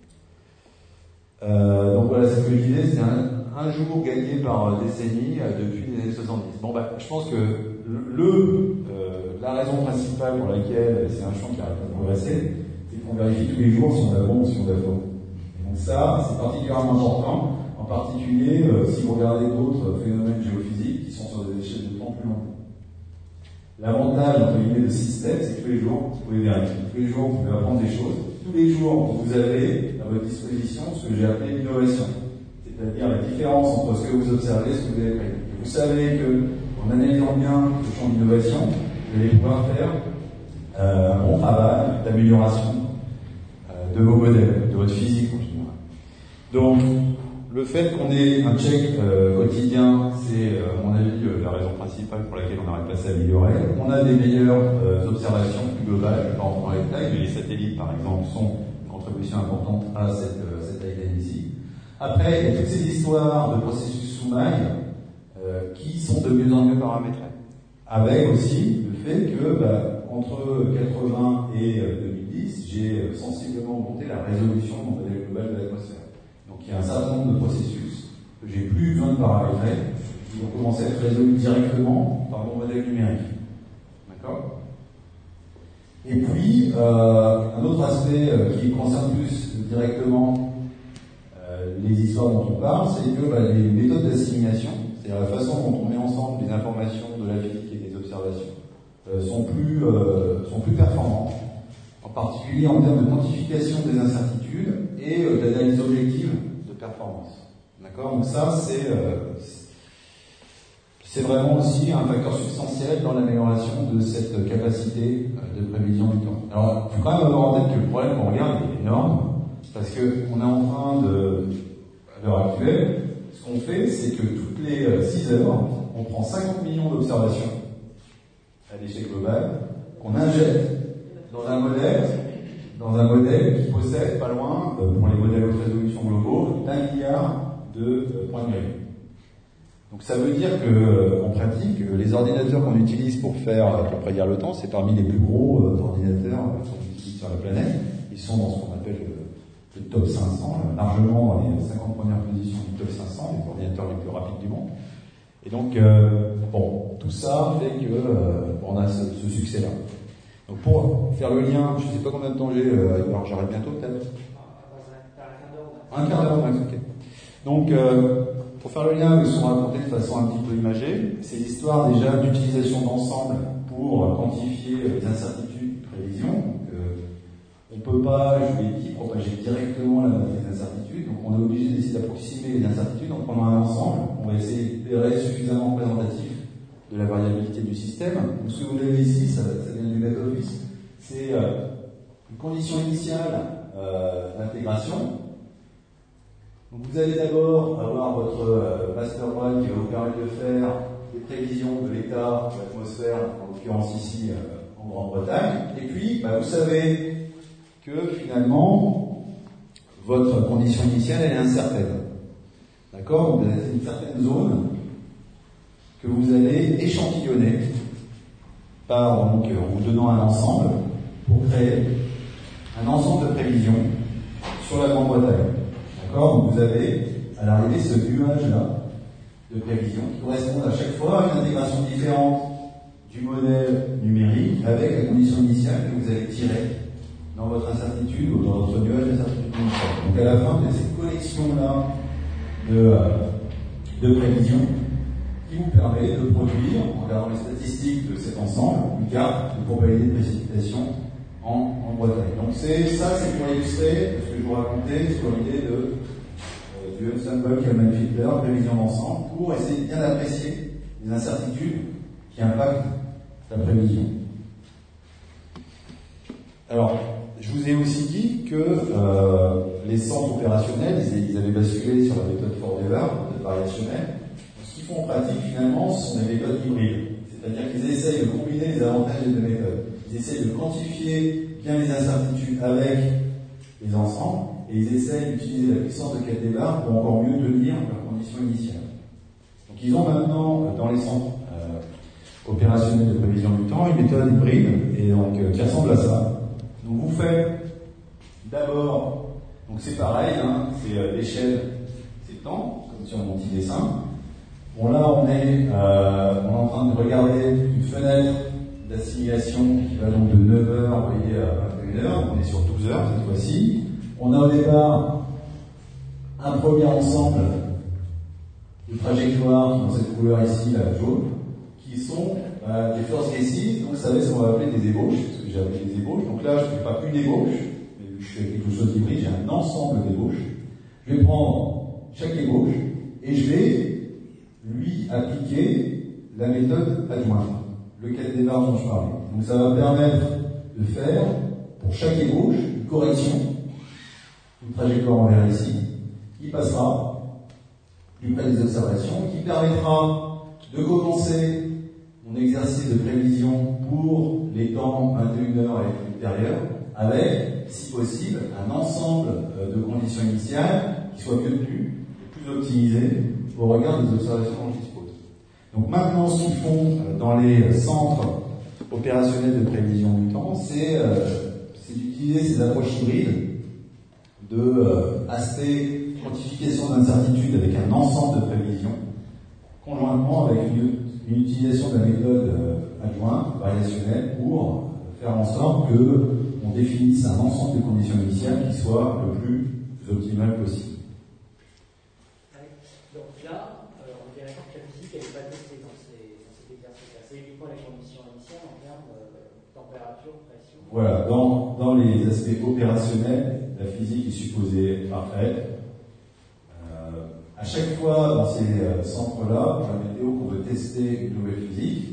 Donc voilà, c'est ce que je disais, c'est un jour gagné par décennie depuis les années 70. Bon, je pense que la raison principale pour laquelle c'est un champ qui arrête de progresser, c'est qu'on vérifie tous les jours si on a bon ou si on a faux. Donc ça, c'est particulièrement important, en particulier si vous regardez d'autres phénomènes géophysiques qui sont sur des échelles de temps plus longues. L'avantage, entre guillemets, de ce système, c'est que tous les jours, vous pouvez vérifier. Tous les jours, vous pouvez apprendre des choses. Tous les jours, vous avez à votre disposition ce que j'ai appelé l'innovation. C'est-à-dire la différence entre ce que vous observez et ce que vous avez prévu. Vous savez que, en analysant bien ce champ d'innovation, vous allez pouvoir faire un bon travail d'amélioration de vos modèles, de votre physique en général. Donc, le fait qu'on ait un check quotidien, c'est, à mon avis, la raison principale pour laquelle on n'arrête pas de s'améliorer. On a des meilleures observations plus globales, je ne vais pas rentrer dans les détails, mais les satellites, par exemple, sont une contribution importante à cette taille ici. Après, il y a toutes ces histoires de processus sous-mailles qui sont de mieux en mieux paramétrés. Avec aussi le fait que, entre 80 et 2010, j'ai sensiblement augmenté la résolution de mon modèle global de l'atmosphère. Donc il y a un certain nombre de processus que j'ai plus besoin de paramétrer, qui vont commencer à être résolus directement par mon modèle numérique. D'accord ? Et puis, un autre aspect qui concerne plus directement les histoires dont on parle, c'est que les méthodes d'assimilation, c'est-à-dire la façon dont on met ensemble les informations de la physique et des observations, sont plus performantes, en particulier en termes de quantification des incertitudes et d'analyse objective de performance. D'accord ? Donc ça, c'est vraiment aussi un facteur substantiel dans l'amélioration de cette capacité de prévision du temps. Alors, il faut quand même avoir en tête que le problème qu'on regarde est énorme, parce qu'on est en train de, à l'heure actuelle, ce qu'on fait, c'est que toutes les 6 heures, on prend 50 millions d'observations à l'échelle globale, qu'on injecte dans un modèle qui possède pas loin, pour les modèles haute résolution globaux, d'1 milliard de points numériques. Donc ça veut dire que, en pratique, les ordinateurs qu'on utilise pour prédire le temps, c'est parmi les plus gros ordinateurs qu'on utilise sur la planète. Ils sont dans ce qu'on appelle le top 500, largement dans les 50 premières positions du top 500, les ordinateurs les plus rapides du monde. Et donc, tout ça fait que on a ce succès-là. Donc pour faire le lien, je ne sais pas combien de temps j'ai, alors j'arrête bientôt peut-être. Un quart d'heure, ok. Donc, pour faire le lien avec ce qu'on racontait de façon un petit peu imagée, c'est l'histoire déjà d'utilisation d'ensemble pour quantifier les incertitudes de prévision. Donc, on ne peut pas, je l'ai dit, propager directement la matrice d'incertitude. Donc on est obligé d'essayer d'approximer les incertitudes en prenant un ensemble. On va essayer d'être suffisamment représentatif de la variabilité du système. Donc ce que vous avez ici, ça vient du back-office, c'est une condition initiale d'intégration. Donc vous allez d'abord avoir votre mastermind qui va vous permettre de faire des prévisions de l'état de l'atmosphère, en l'occurrence ici en Grande-Bretagne. Et puis, vous savez que finalement, votre condition initiale, elle est incertaine. D'accord ? Donc vous avez une certaine zone que vous allez échantillonner en vous donnant un ensemble pour créer un ensemble de prévisions sur la Grande-Bretagne. D'accord ? Donc vous avez à l'arrivée ce nuage-là de prévisions qui correspondent à chaque fois à une intégration différente du modèle numérique avec la condition initiale que vous allez tirer dans votre incertitude ou dans votre nuage d'incertitude initiale. Donc à la fin, vous avez cette collection-là de prévisions qui vous permet de produire, en regardant les statistiques de cet ensemble, une carte de probabilité de précipitation en Bretagne. Donc c'est pour illustrer ce que je vous racontais sur l'idée du Ensemble-Kalman-Filter, prévision d'ensemble, pour essayer de bien apprécier les incertitudes qui impactent la prévision. Alors, je vous ai aussi dit que les centres opérationnels, ils avaient basculé sur la méthode Forever, de variationnelle. Ce qu'ils font en pratique, finalement, ce sont des méthodes hybrides. C'est-à-dire qu'ils essayent de combiner les avantages des deux méthodes. Ils essayent de quantifier bien les incertitudes avec les ensembles, et ils essayent d'utiliser la puissance de Caldera pour encore mieux tenir leurs conditions initiales. Donc ils ont maintenant, dans les centres opérationnels de prévision du temps, une méthode hybride, et donc qui ressemble à ça. Donc vous faites d'abord, donc c'est pareil, c'est l'échelle, c'est le temps, comme sur mon petit dessin. Bon là on est en train de regarder une fenêtre d'assimilation qui va donc de 9h, vous voyez, à 1 heure, on est sur 12 heures cette fois-ci. On a au départ un premier ensemble de trajectoires dans cette couleur ici, la jaune, qui sont des first guesses, donc ça va être ce qu'on va appeler des ébauches, ce que j'ai appelé des ébauches. Donc là, je ne fais pas une ébauche, mais vu que je fais quelque chose d'hybride, j'ai un ensemble d'ébauches. Je vais prendre chaque ébauche et je vais lui appliquer la méthode adjointe, le cas de démarche dont je parlais. Donc ça va permettre de faire, pour chaque ébauche, une correction, une trajectoire envers ici, qui passera plus près des observations, qui permettra de commencer mon exercice de prévision pour les temps 21 heures et ultérieurs, avec, si possible, un ensemble de conditions initiales qui soient mieux tenues, plus optimisées au regard des observations dont je dispose. Donc maintenant, ce qu'ils font dans les centres opérationnels de prévision du temps, c'est d'utiliser ces approches hybrides de aspect quantification d'incertitude avec un ensemble de prévisions, conjointement avec une utilisation de la méthode adjointe, variationnelle, pour faire en sorte qu'on définisse un ensemble de conditions initiales qui soit le plus optimal possible. Donc là, on est d'accord que la physique n'est pas testée dans cet exercice-là. C'est uniquement les conditions initiales en termes de température, pression. Voilà, dans les aspects opérationnels, la physique est supposée parfaite. À chaque fois, dans ces centres-là, pour la météo, qu'on veut tester une nouvelle physique,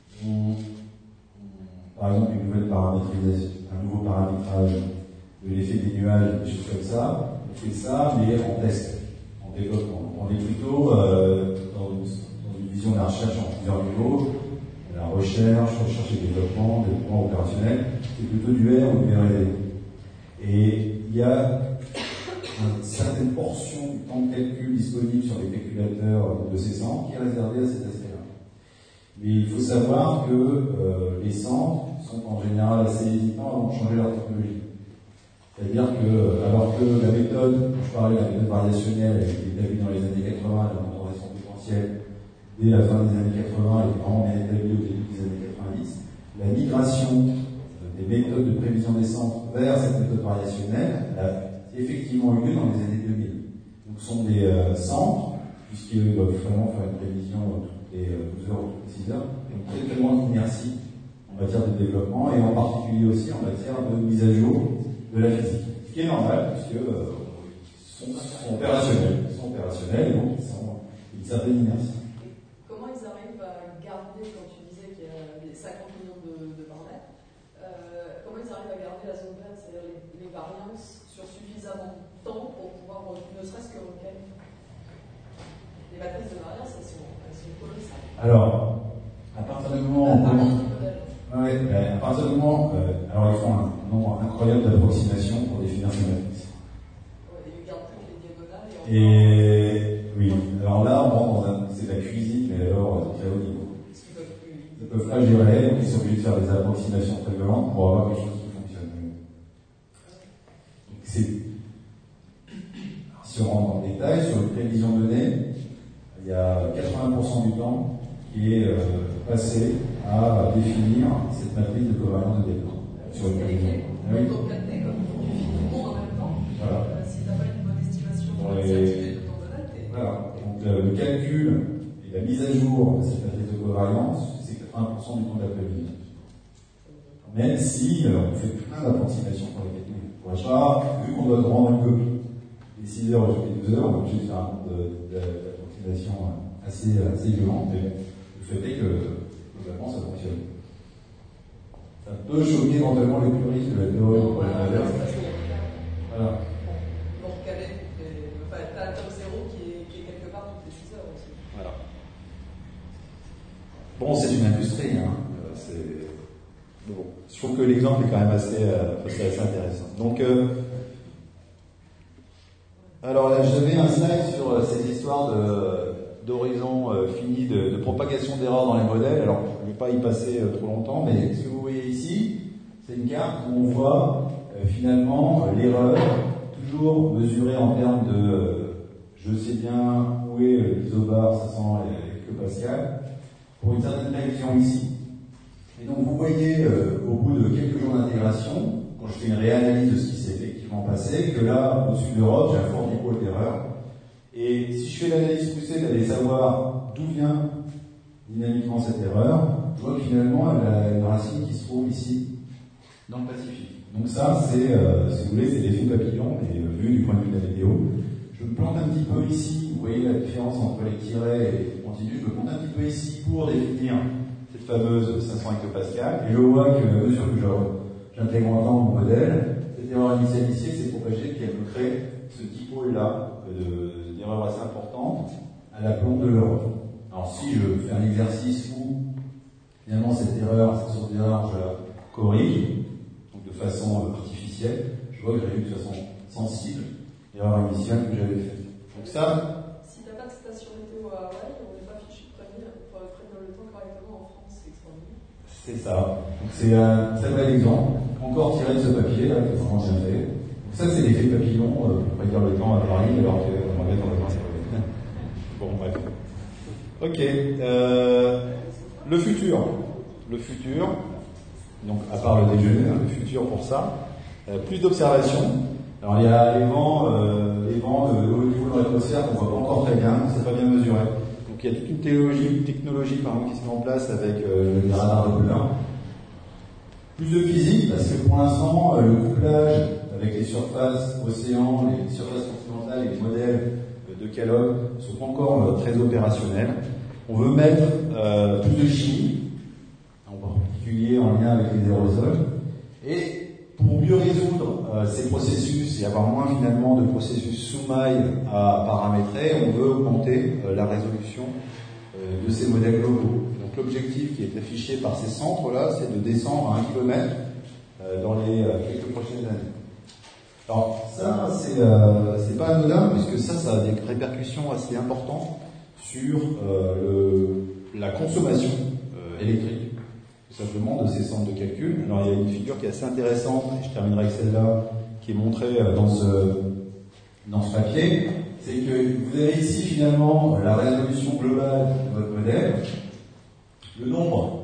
par exemple une nouvelle paramétrisation, un nouveau paramétrage de l'effet des nuages, des choses comme ça, on fait ça, mais en test, en développement. On est plutôt dans une vision de la recherche en plusieurs niveaux, la recherche et développement opérationnel, c'est plutôt du R ou du R&D. Et il y a une certaine portion du temps de calcul disponible sur les calculateurs de ces centres qui est réservée à cet aspect-là. Mais il faut savoir que les centres sont en général assez hésitants avant de changer leur technologie. C'est-à-dire que, alors que la méthode, dont je parlais, la méthode variationnelle, elle a été établie dans les années 80, la montorisation potentielle, dès la fin des années 80, elle est vraiment bien établie au début des années 90, la migration des méthodes de prévision des centres vers cette méthode variationnelle a effectivement eu lieu dans les années 2000. Donc ce sont des centres, puisqu'ils doivent vraiment faire une prévision toutes les 12 heures ou toutes les 6 heures, donc très très loin d'inertie en matière de développement et en particulier aussi en matière de mise à jour de la physique. Ce qui est normal, puisque sont opérationnels. Ils sont opérationnels, donc ils sont une certaine inertie. Comment ils arrivent à garder, quand tu disais qu'il y a les 50 millions de paramètres, comment ils arrivent à garder la zone verte, c'est-à-dire les variances sur suffisamment de temps pour pouvoir, ne serait-ce que recaler? Les matrices de variance, elles sont colossales. Alors, à partir du moment où à partir du moment, alors ils font un nombre incroyable d'approximations pour définir ces matrices. Ils gardent toutes les diagonales. Et oui, alors là, on rentre dans c'est de la cuisine, mais alors très haut niveau. Ils peuvent pas gérer, donc ils sont obligés de faire des approximations très violentes pour avoir quelque chose qui fonctionne. Si on rentre dans le détail, sur une prévision donnée, il y a 80% du temps qui est passé à définir cette matrice de covariance de développement. Sur une prévision. Oui. Dans ton 4D, comme tu finis tout le monde en même temps, voilà. Si tu n'as pas une bonne estimation de l'incertitude de ton modèle, voilà. Donc le calcul et la mise à jour de cette matrice de covariance, c'est 80% du temps de la prévision. Même si on fait plein d'approximations pour les calculs. Pour achat, vu qu'on doit rendre une copie les 6 heures ou les 12 heures, on est obligé de faire un nombre d'approximations assez violent, mais le fait est que globalement ça fonctionne. Ça peut choquer éventuellement les puristes de la théorie du problème inverse. Voilà. Donc, t'as un top 0 qui est quelque part toutes les 6 heures aussi. Voilà. Bon, c'est une industrie, hein. Bon, je trouve que l'exemple est quand même assez intéressant. Donc, alors là, j'avais un slide sur ces histoires d'horizon fini, de propagation d'erreurs dans les modèles. Alors, je ne vais pas y passer trop longtemps, mais ce que vous voyez ici, c'est une carte où on voit finalement l'erreur toujours mesurée en termes de je sais bien où est l'isobar 500 hectopascal pour une certaine prévision ici. Et donc vous voyez au bout de quelques jours d'intégration, quand je fais une réanalyse de ce qui s'est effectivement passé, que là, au-dessus de l'Europe, j'ai un fort niveau d'erreur. Et si je fais l'analyse poussée d'aller savoir d'où vient dynamiquement cette erreur, je vois que finalement, elle a une racine qui se trouve ici, dans le Pacifique. Donc ça, c'est, si vous voulez, c'est l'effet papillon, mais vu du point de vue de la météo. Je me plante un petit peu ici, vous voyez la différence entre les tirets et les continus, je me plante un petit peu ici pour définir cette fameuse 500 hectopascal, et je vois que à mesure que j'intègre en temps mon modèle, cette erreur initiale ici s'est propagée, puis elle me crée ce petit pôle-là d'erreur assez importante à la plombe de l'Europe. Alors si je fais un exercice où finalement cette source d'erreur, je la corrige, donc de façon artificielle, je vois que j'ai eu de façon sensible l'erreur initiale que j'avais faite. Donc ça... Si t'as pas de station météo à Hawaï, on n'est pas fichu de prévenir le temps correctement en France, c'est extraordinaire. C'est ça. Donc c'est un très bel exemple, encore tiré de ce papier là, que France vient fait. Donc ça c'est l'effet papillon, on va dire le temps à Paris, alors qu'on va mettre en temps. Bon, bref. Ok. Le futur. Le futur, donc à part le déjeuner, le futur pour ça, plus d'observations. Alors il y a les vents au niveau de l'atmosphère qu'on voit pas encore très bien, c'est pas bien mesuré. Donc il y a toute une technologie qui se met en place avec les radars Doppler. Plus de physique, parce que pour l'instant, le couplage avec les surfaces océans, les surfaces continentales et les modèles de Kellogg ne sont pas encore très opérationnels. On veut mettre plus de chimie, en particulier en lien avec les aérosols, et pour mieux résoudre ces processus et avoir moins finalement de processus sous-maille à paramétrer, on veut augmenter la résolution de ces modèles globaux. Donc l'objectif qui est affiché par ces centres-là, c'est de descendre à 1 km dans les quelques prochaines années. Alors ça, c'est pas anodin, puisque ça a des répercussions assez importantes sur la consommation électrique. Simplement de ces centres de calcul. Alors il y a une figure qui est assez intéressante, et je terminerai avec celle-là, qui est montrée dans ce papier, c'est que vous avez ici finalement la résolution globale de votre modèle, le nombre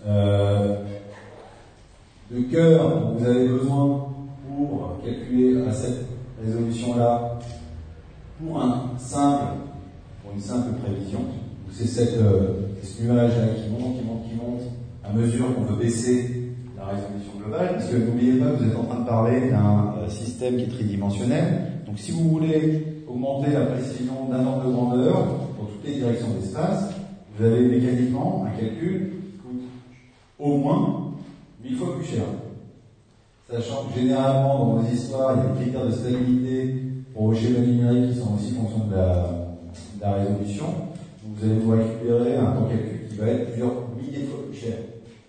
de cœurs dont vous avez besoin pour calculer à cette résolution-là pour une simple prévision. C'est ce nuage-là qui monte, à mesure qu'on veut baisser la résolution globale, parce que n'oubliez pas que vous êtes en train de parler d'un système qui est tridimensionnel. Donc si vous voulez augmenter la précision d'un ordre de grandeur dans toutes les directions d'espace, vous avez mécaniquement un calcul qui coûte au moins 1000 fois plus cher. Sachant que généralement dans vos histoires, il y a des critères de stabilité pour vos schémas numériques qui sont aussi en fonction de la résolution. Donc vous allez vous récupérer un temps de calcul qui va être plusieurs milliers de fois plus cher. D'accord ?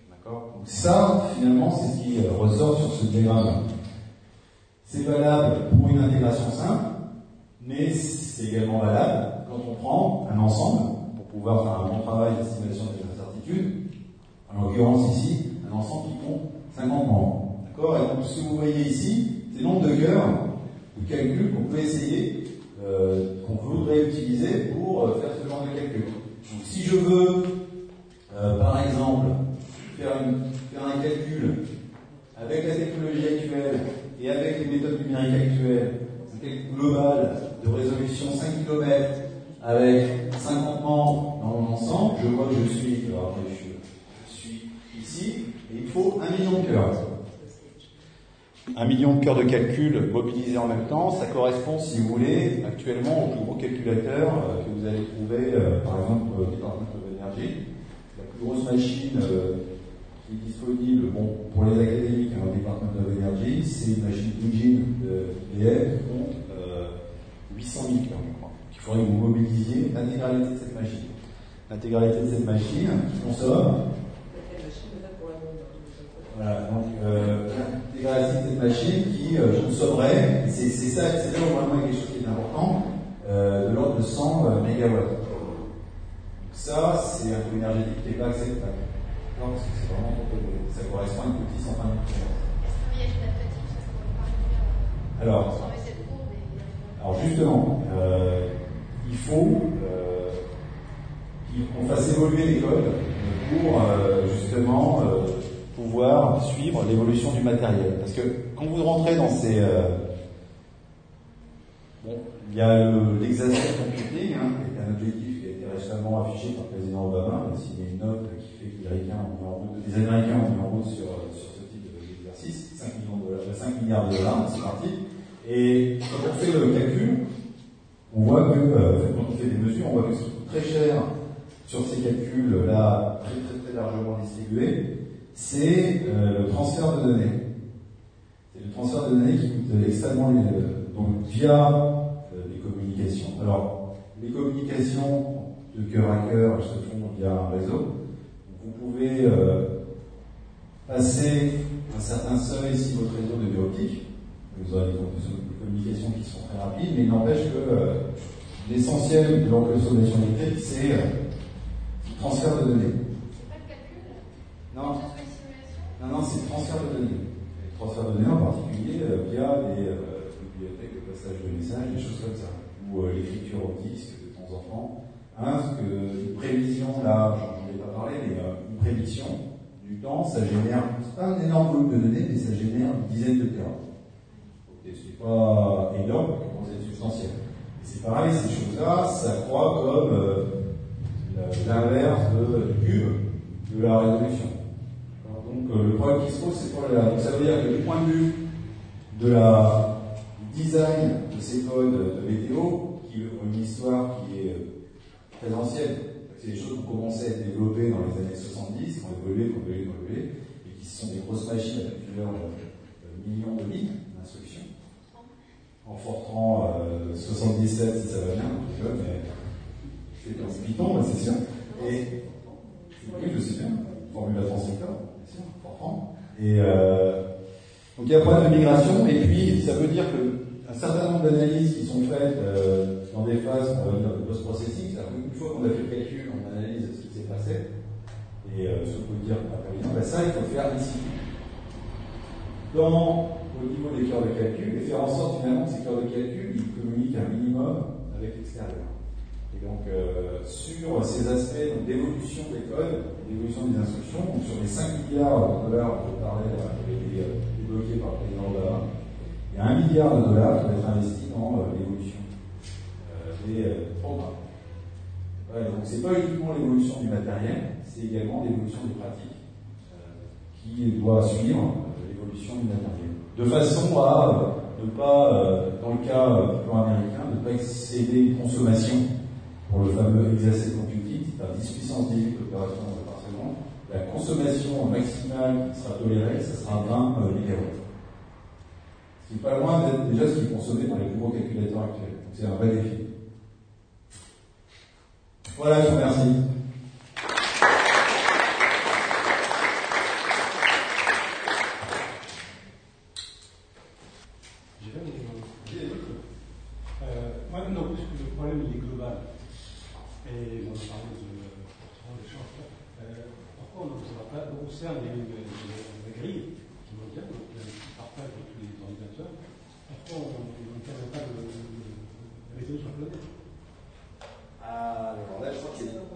Donc ça, finalement, c'est ce qui ressort sur ce diagramme. C'est valable pour une intégration simple, mais c'est également valable quand on prend un ensemble pour pouvoir faire un bon travail d'estimation des incertitudes. En l'occurrence ici, un ensemble qui compte 50 membres. D'accord ? Et donc ce que vous voyez ici, c'est le nombre de cœurs de calcul qu'on peut essayer, qu'on voudrait utiliser pour faire ce genre de calcul. Donc si je veux, par exemple, faire un calcul avec la technologie actuelle et avec les méthodes numériques actuelles, un calcul global de résolution 5 km avec 50 membres dans mon ensemble, je vois que je suis ici, et il faut 1 million de cœurs. 1 million de cœurs de calcul mobilisés en même temps, ça correspond, si vous voulez, actuellement au plus gros calculateur que vous allez trouver, par exemple, au Department of Energy. La plus grosse machine qui est disponible, pour les académiques au Department of Energy, c'est une machine Engine de IBM qui compte 800 000 cœurs, je crois. Il faudrait que vous mobilisiez l'intégralité de cette machine. L'intégralité de cette machine qui consomme. Voilà, donc l'intégralité de cette machine qui consommerait, c'est ça, c'est là où vraiment quelque chose qui est important, de l'ordre de 100 mégawatts. Donc ça, c'est un coût énergétique qui n'est pas acceptable. Non, parce que c'est vraiment trop élevé. Ça correspond à une petite centrale nucléaire. Alors justement, il faut qu'on fasse évoluer les codes pour justement pouvoir suivre l'évolution du matériel. Parce que quand vous rentrez dans ces... il y a l'exascale computing, qui est un objectif qui a été récemment affiché par le président Obama. Il a signé une note qui fait que les Américains ont mis en route sur ce type d'exercice. 5 milliards de dollars, c'est parti. Et quand on fait le calcul, on voit que, quand on fait des mesures, on voit que ce qui coûte très cher sur ces calculs-là, très largement distribués, c'est le transfert de données. C'est le transfert de données qui coûte extrêmement donc via les communications. Alors, les communications de cœur à cœur se font via un réseau. Vous pouvez passer un certain seuil si votre réseau de fibre optique. Vous aurez des communications qui sont très rapides, mais il n'empêche que l'essentiel de l'encapsulation électrique, c'est le transfert de données. C'est pas le calcul? Non. Non, c'est le transfert de données. Le transfert de données en particulier via des bibliothèques de passage de messages, des choses comme ça. Ou l'écriture au disque de temps en temps. Une prévision, là, j'en ai pas parlé, mais une prédiction du temps, ça génère, c'est pas un énorme volume de données, mais ça génère une dizaine de terrains. C'est pas énorme, mais c'est substantiel. Et c'est pareil, ces choses-là, ça croît comme l'inverse du cube de la résolution. Donc le problème qui se pose, c'est pas là. Donc ça veut dire que du point de vue du design de ces codes de météo, qui ont une histoire qui est très ancienne, c'est des choses qui ont commencé à être développées dans les années 70, qui ont évolué, et qui sont des grosses machines avec plusieurs millions de lignes d'instructions. En Fortran 77, si ça va bien, mais c'est dans Python, c'est sûr. Et oui, je sais bien, formule à transecteur, bien sûr, Fortran. Et donc il y a un problème de migration, et puis ça veut dire qu'un certain nombre d'analyses qui sont faites dans des phases de post-processing, c'est-à-dire qu'une fois qu'on a fait le calcul, on analyse ce qui s'est passé, et ce qu'on peut dire par exemple, ça il faut le faire ici. Au niveau des cœurs de calcul, et faire en sorte finalement que ces cœurs de calcul ils communiquent un minimum avec l'extérieur. Et donc sur ces aspects d'évolution des codes, d'évolution des instructions, donc sur les 5 milliards de dollars dont je parlais, qui avaient été débloqués par le président Obama, il y a 1 milliard de dollars qui va être investi dans l'évolution des programmes. Ouais, donc c'est pas uniquement l'évolution du matériel, c'est également l'évolution des pratiques qui doit suivre l'évolution du matériel. De façon à ne pas, dans le cas du plan américain, ne pas excéder une consommation pour le fameux exascale computing, c'est-à-dire 10 puissance 18 opérations par seconde. La consommation maximale qui sera tolérée, ce sera 20 mégawatts. Ce qui n'est pas loin d'être déjà ce qui est consommé dans les plus gros calculateurs actuels. Donc c'est un vrai défi. Voilà, je vous remercie. Moi, non, puisque le problème il est global, et on a parlé de l'échange, pourquoi on n'observe pas au CERN, il y a une grille qui mondiale, donc qui partage avec tous les ordinateurs, pourquoi on n'encadre pas le réseau sur la planète? Alors là, je crois qu'il y a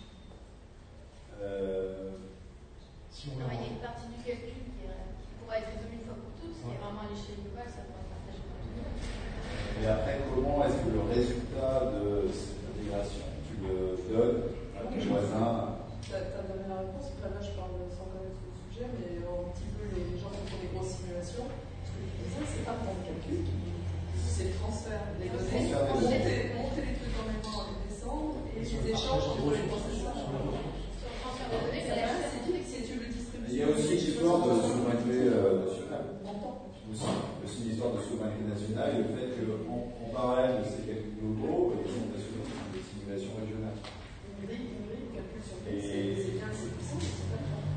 il y a une partie du calcul qui pourra être résolue une fois pour toutes, qui est vraiment à l'échelle globale, ça pourra être partagé par tout le monde. Et après, comment est-ce que le résultat de cette intégration, tu le donnes à ton voisin? Tu as donné la réponse, là je parle sans connaître le sujet, mais un petit peu les gens qui font des grosses simulations, ce que tu disais, c'est pas pour le calcul, c'est le transfert des données, monter les trucs en mémoire, les descendre, et les échanges entre les processeurs. Il y a aussi l'histoire de souveraineté nationale. Aussi l'histoire de souveraineté nationale et le fait qu'en parallèle de ces calculs globaux, ils sont assurés des simulations régionales. C'est bien assez puissant, mais c'est pas grave.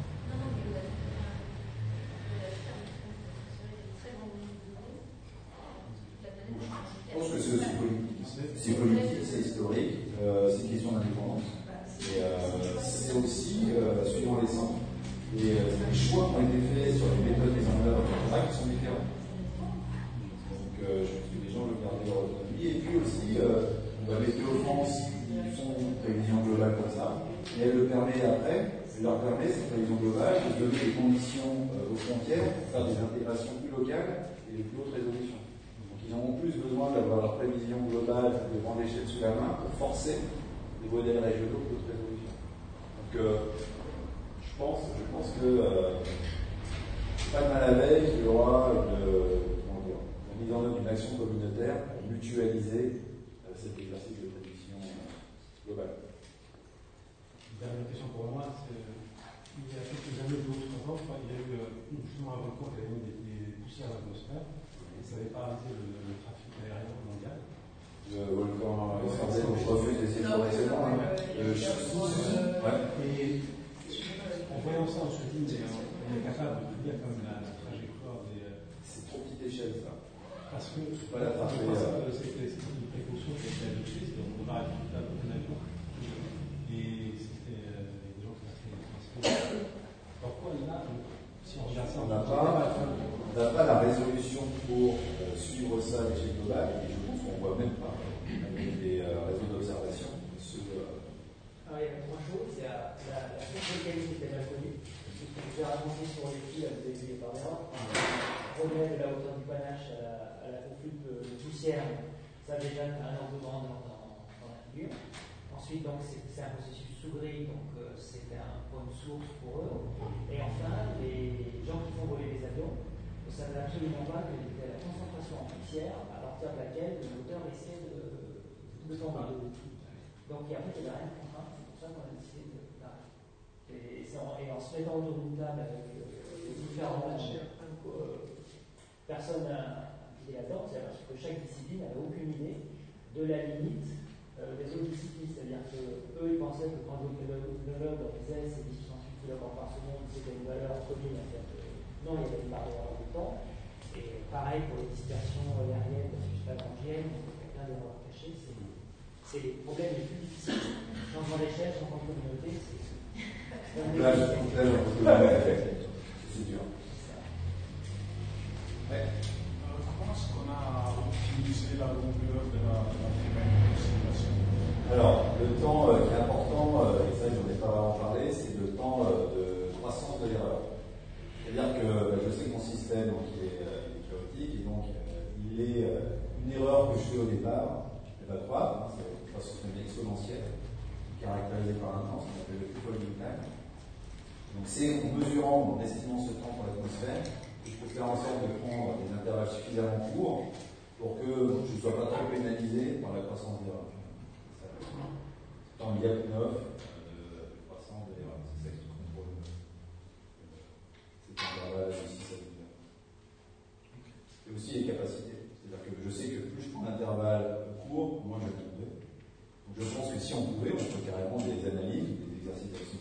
Je pense que c'est aussi politique. C'est politique, c'est historique, c'est une question d'indépendance. Et c'est aussi, suivant les centres, les choix qui ont été faits sur les méthodes des enveloppes qui sont différents. Donc je pense que les gens veulent garder leur autonomie. Et puis aussi, on va Météo France qui font une prévision globale comme ça. Et elle le permet après Ça leur permet, cette prévision globale, de donner des conditions aux frontières pour faire des intégrations plus locales et de plus haute résolution. Donc ils auront plus besoin d'avoir leur prévision globale de grande échelle sous la main pour forcer des modèles régionaux de haute résolution. Donc je pense que pas de mal à veille qu'il y aura la mise en œuvre d'une action communautaire pour mutualiser cet exercice de prédiction globale. Dernière question pour moi, c'est il y a quelques années, 2 ou 3 ans, je crois, il y a eu justement un volcan qui avait mis des poussières dans l'atmosphère et ça avait paralysé le trafic aérien mondial. Le volcan Islandais, je refuse d'essayer de forcer ça. Et en voyant ça, on se dit, mais on est capable de prédire comme la trajectoire des. C'est trop petite échelle, ça. Parce que pas la c'est une précaution qui a été adoptée, c'est qu'on va ajouter à peu près et c'était des gens qui ont fait. Pourquoi là, si on regarde ça, on n'a pas la résolution pour suivre ça à l'échelle globale, et je pense qu'on ne voit même pas avec des réseaux d'observation. Alors, il y a 3 choses. Il y a la source de qualité qui est déjà connue. Je vais raconter sur les fils, vous avez vu par erreur. Relais de la hauteur du panache à la confluence de poussière, ça déjà un ordre de grandeur dans la figure. Ensuite, donc, c'est un processus sous-gris, donc c'était un point de source pour eux. Et enfin, les gens qui font voler les avions ne savaient absolument pas quelle était la concentration en poussière à partir de laquelle le moteur essaie de tomber. Donc, en fait, il n'y avait rien de contraint, c'est pour ça qu'on a décidé d'arrêter. Et en se mettant autour d'une table avec différents personnes impliquées là-dedans, c'est parce que chaque discipline n'avait aucune idée de la limite des autres disciplines, c'est-à-dire qu'eux ils pensaient que quand l'homologue disait c'est 10-68 km par seconde, c'était une valeur commune en fait. Non, il y avait une barrière de temps. Et pareil pour les dispersions aériennes, parce que je ne suis pas grandienne, donc il y a plein d'erreurs cachées. C'est les problèmes les plus difficiles. Changement d'échelle, changement de communauté, c'est dur. Ouais. Comment est-ce qu'on a optimisé la longueur de la simulation? Alors, le temps qui est important, et ça je n'en ai pas vraiment parlé, c'est le temps de croissance de l'erreur. C'est-à-dire que je sais que mon système donc, il est chaotique, et donc il est une erreur que je fais au départ, elle va croître, c'est une croissance exponentielle, caractérisée par un temps, ce qu'on appelle le falling time. Donc c'est en mesurant, en estimant ce temps pour l'atmosphère, que je peux faire en sorte de prendre des intervalles suffisamment courts pour que je ne sois pas trop pénalisé par la croissance d'erreur. Dans le gap 9 de croissance de l'erreur, c'est ça qui contrôle cet intervalle de 6 à 12 heures. Et aussi les capacités. C'est-à-dire que je sais que plus je prends d'intervalles courts, moins je vais trouver. Donc je pense que si on pouvait, on peut carrément des analyses, des exercices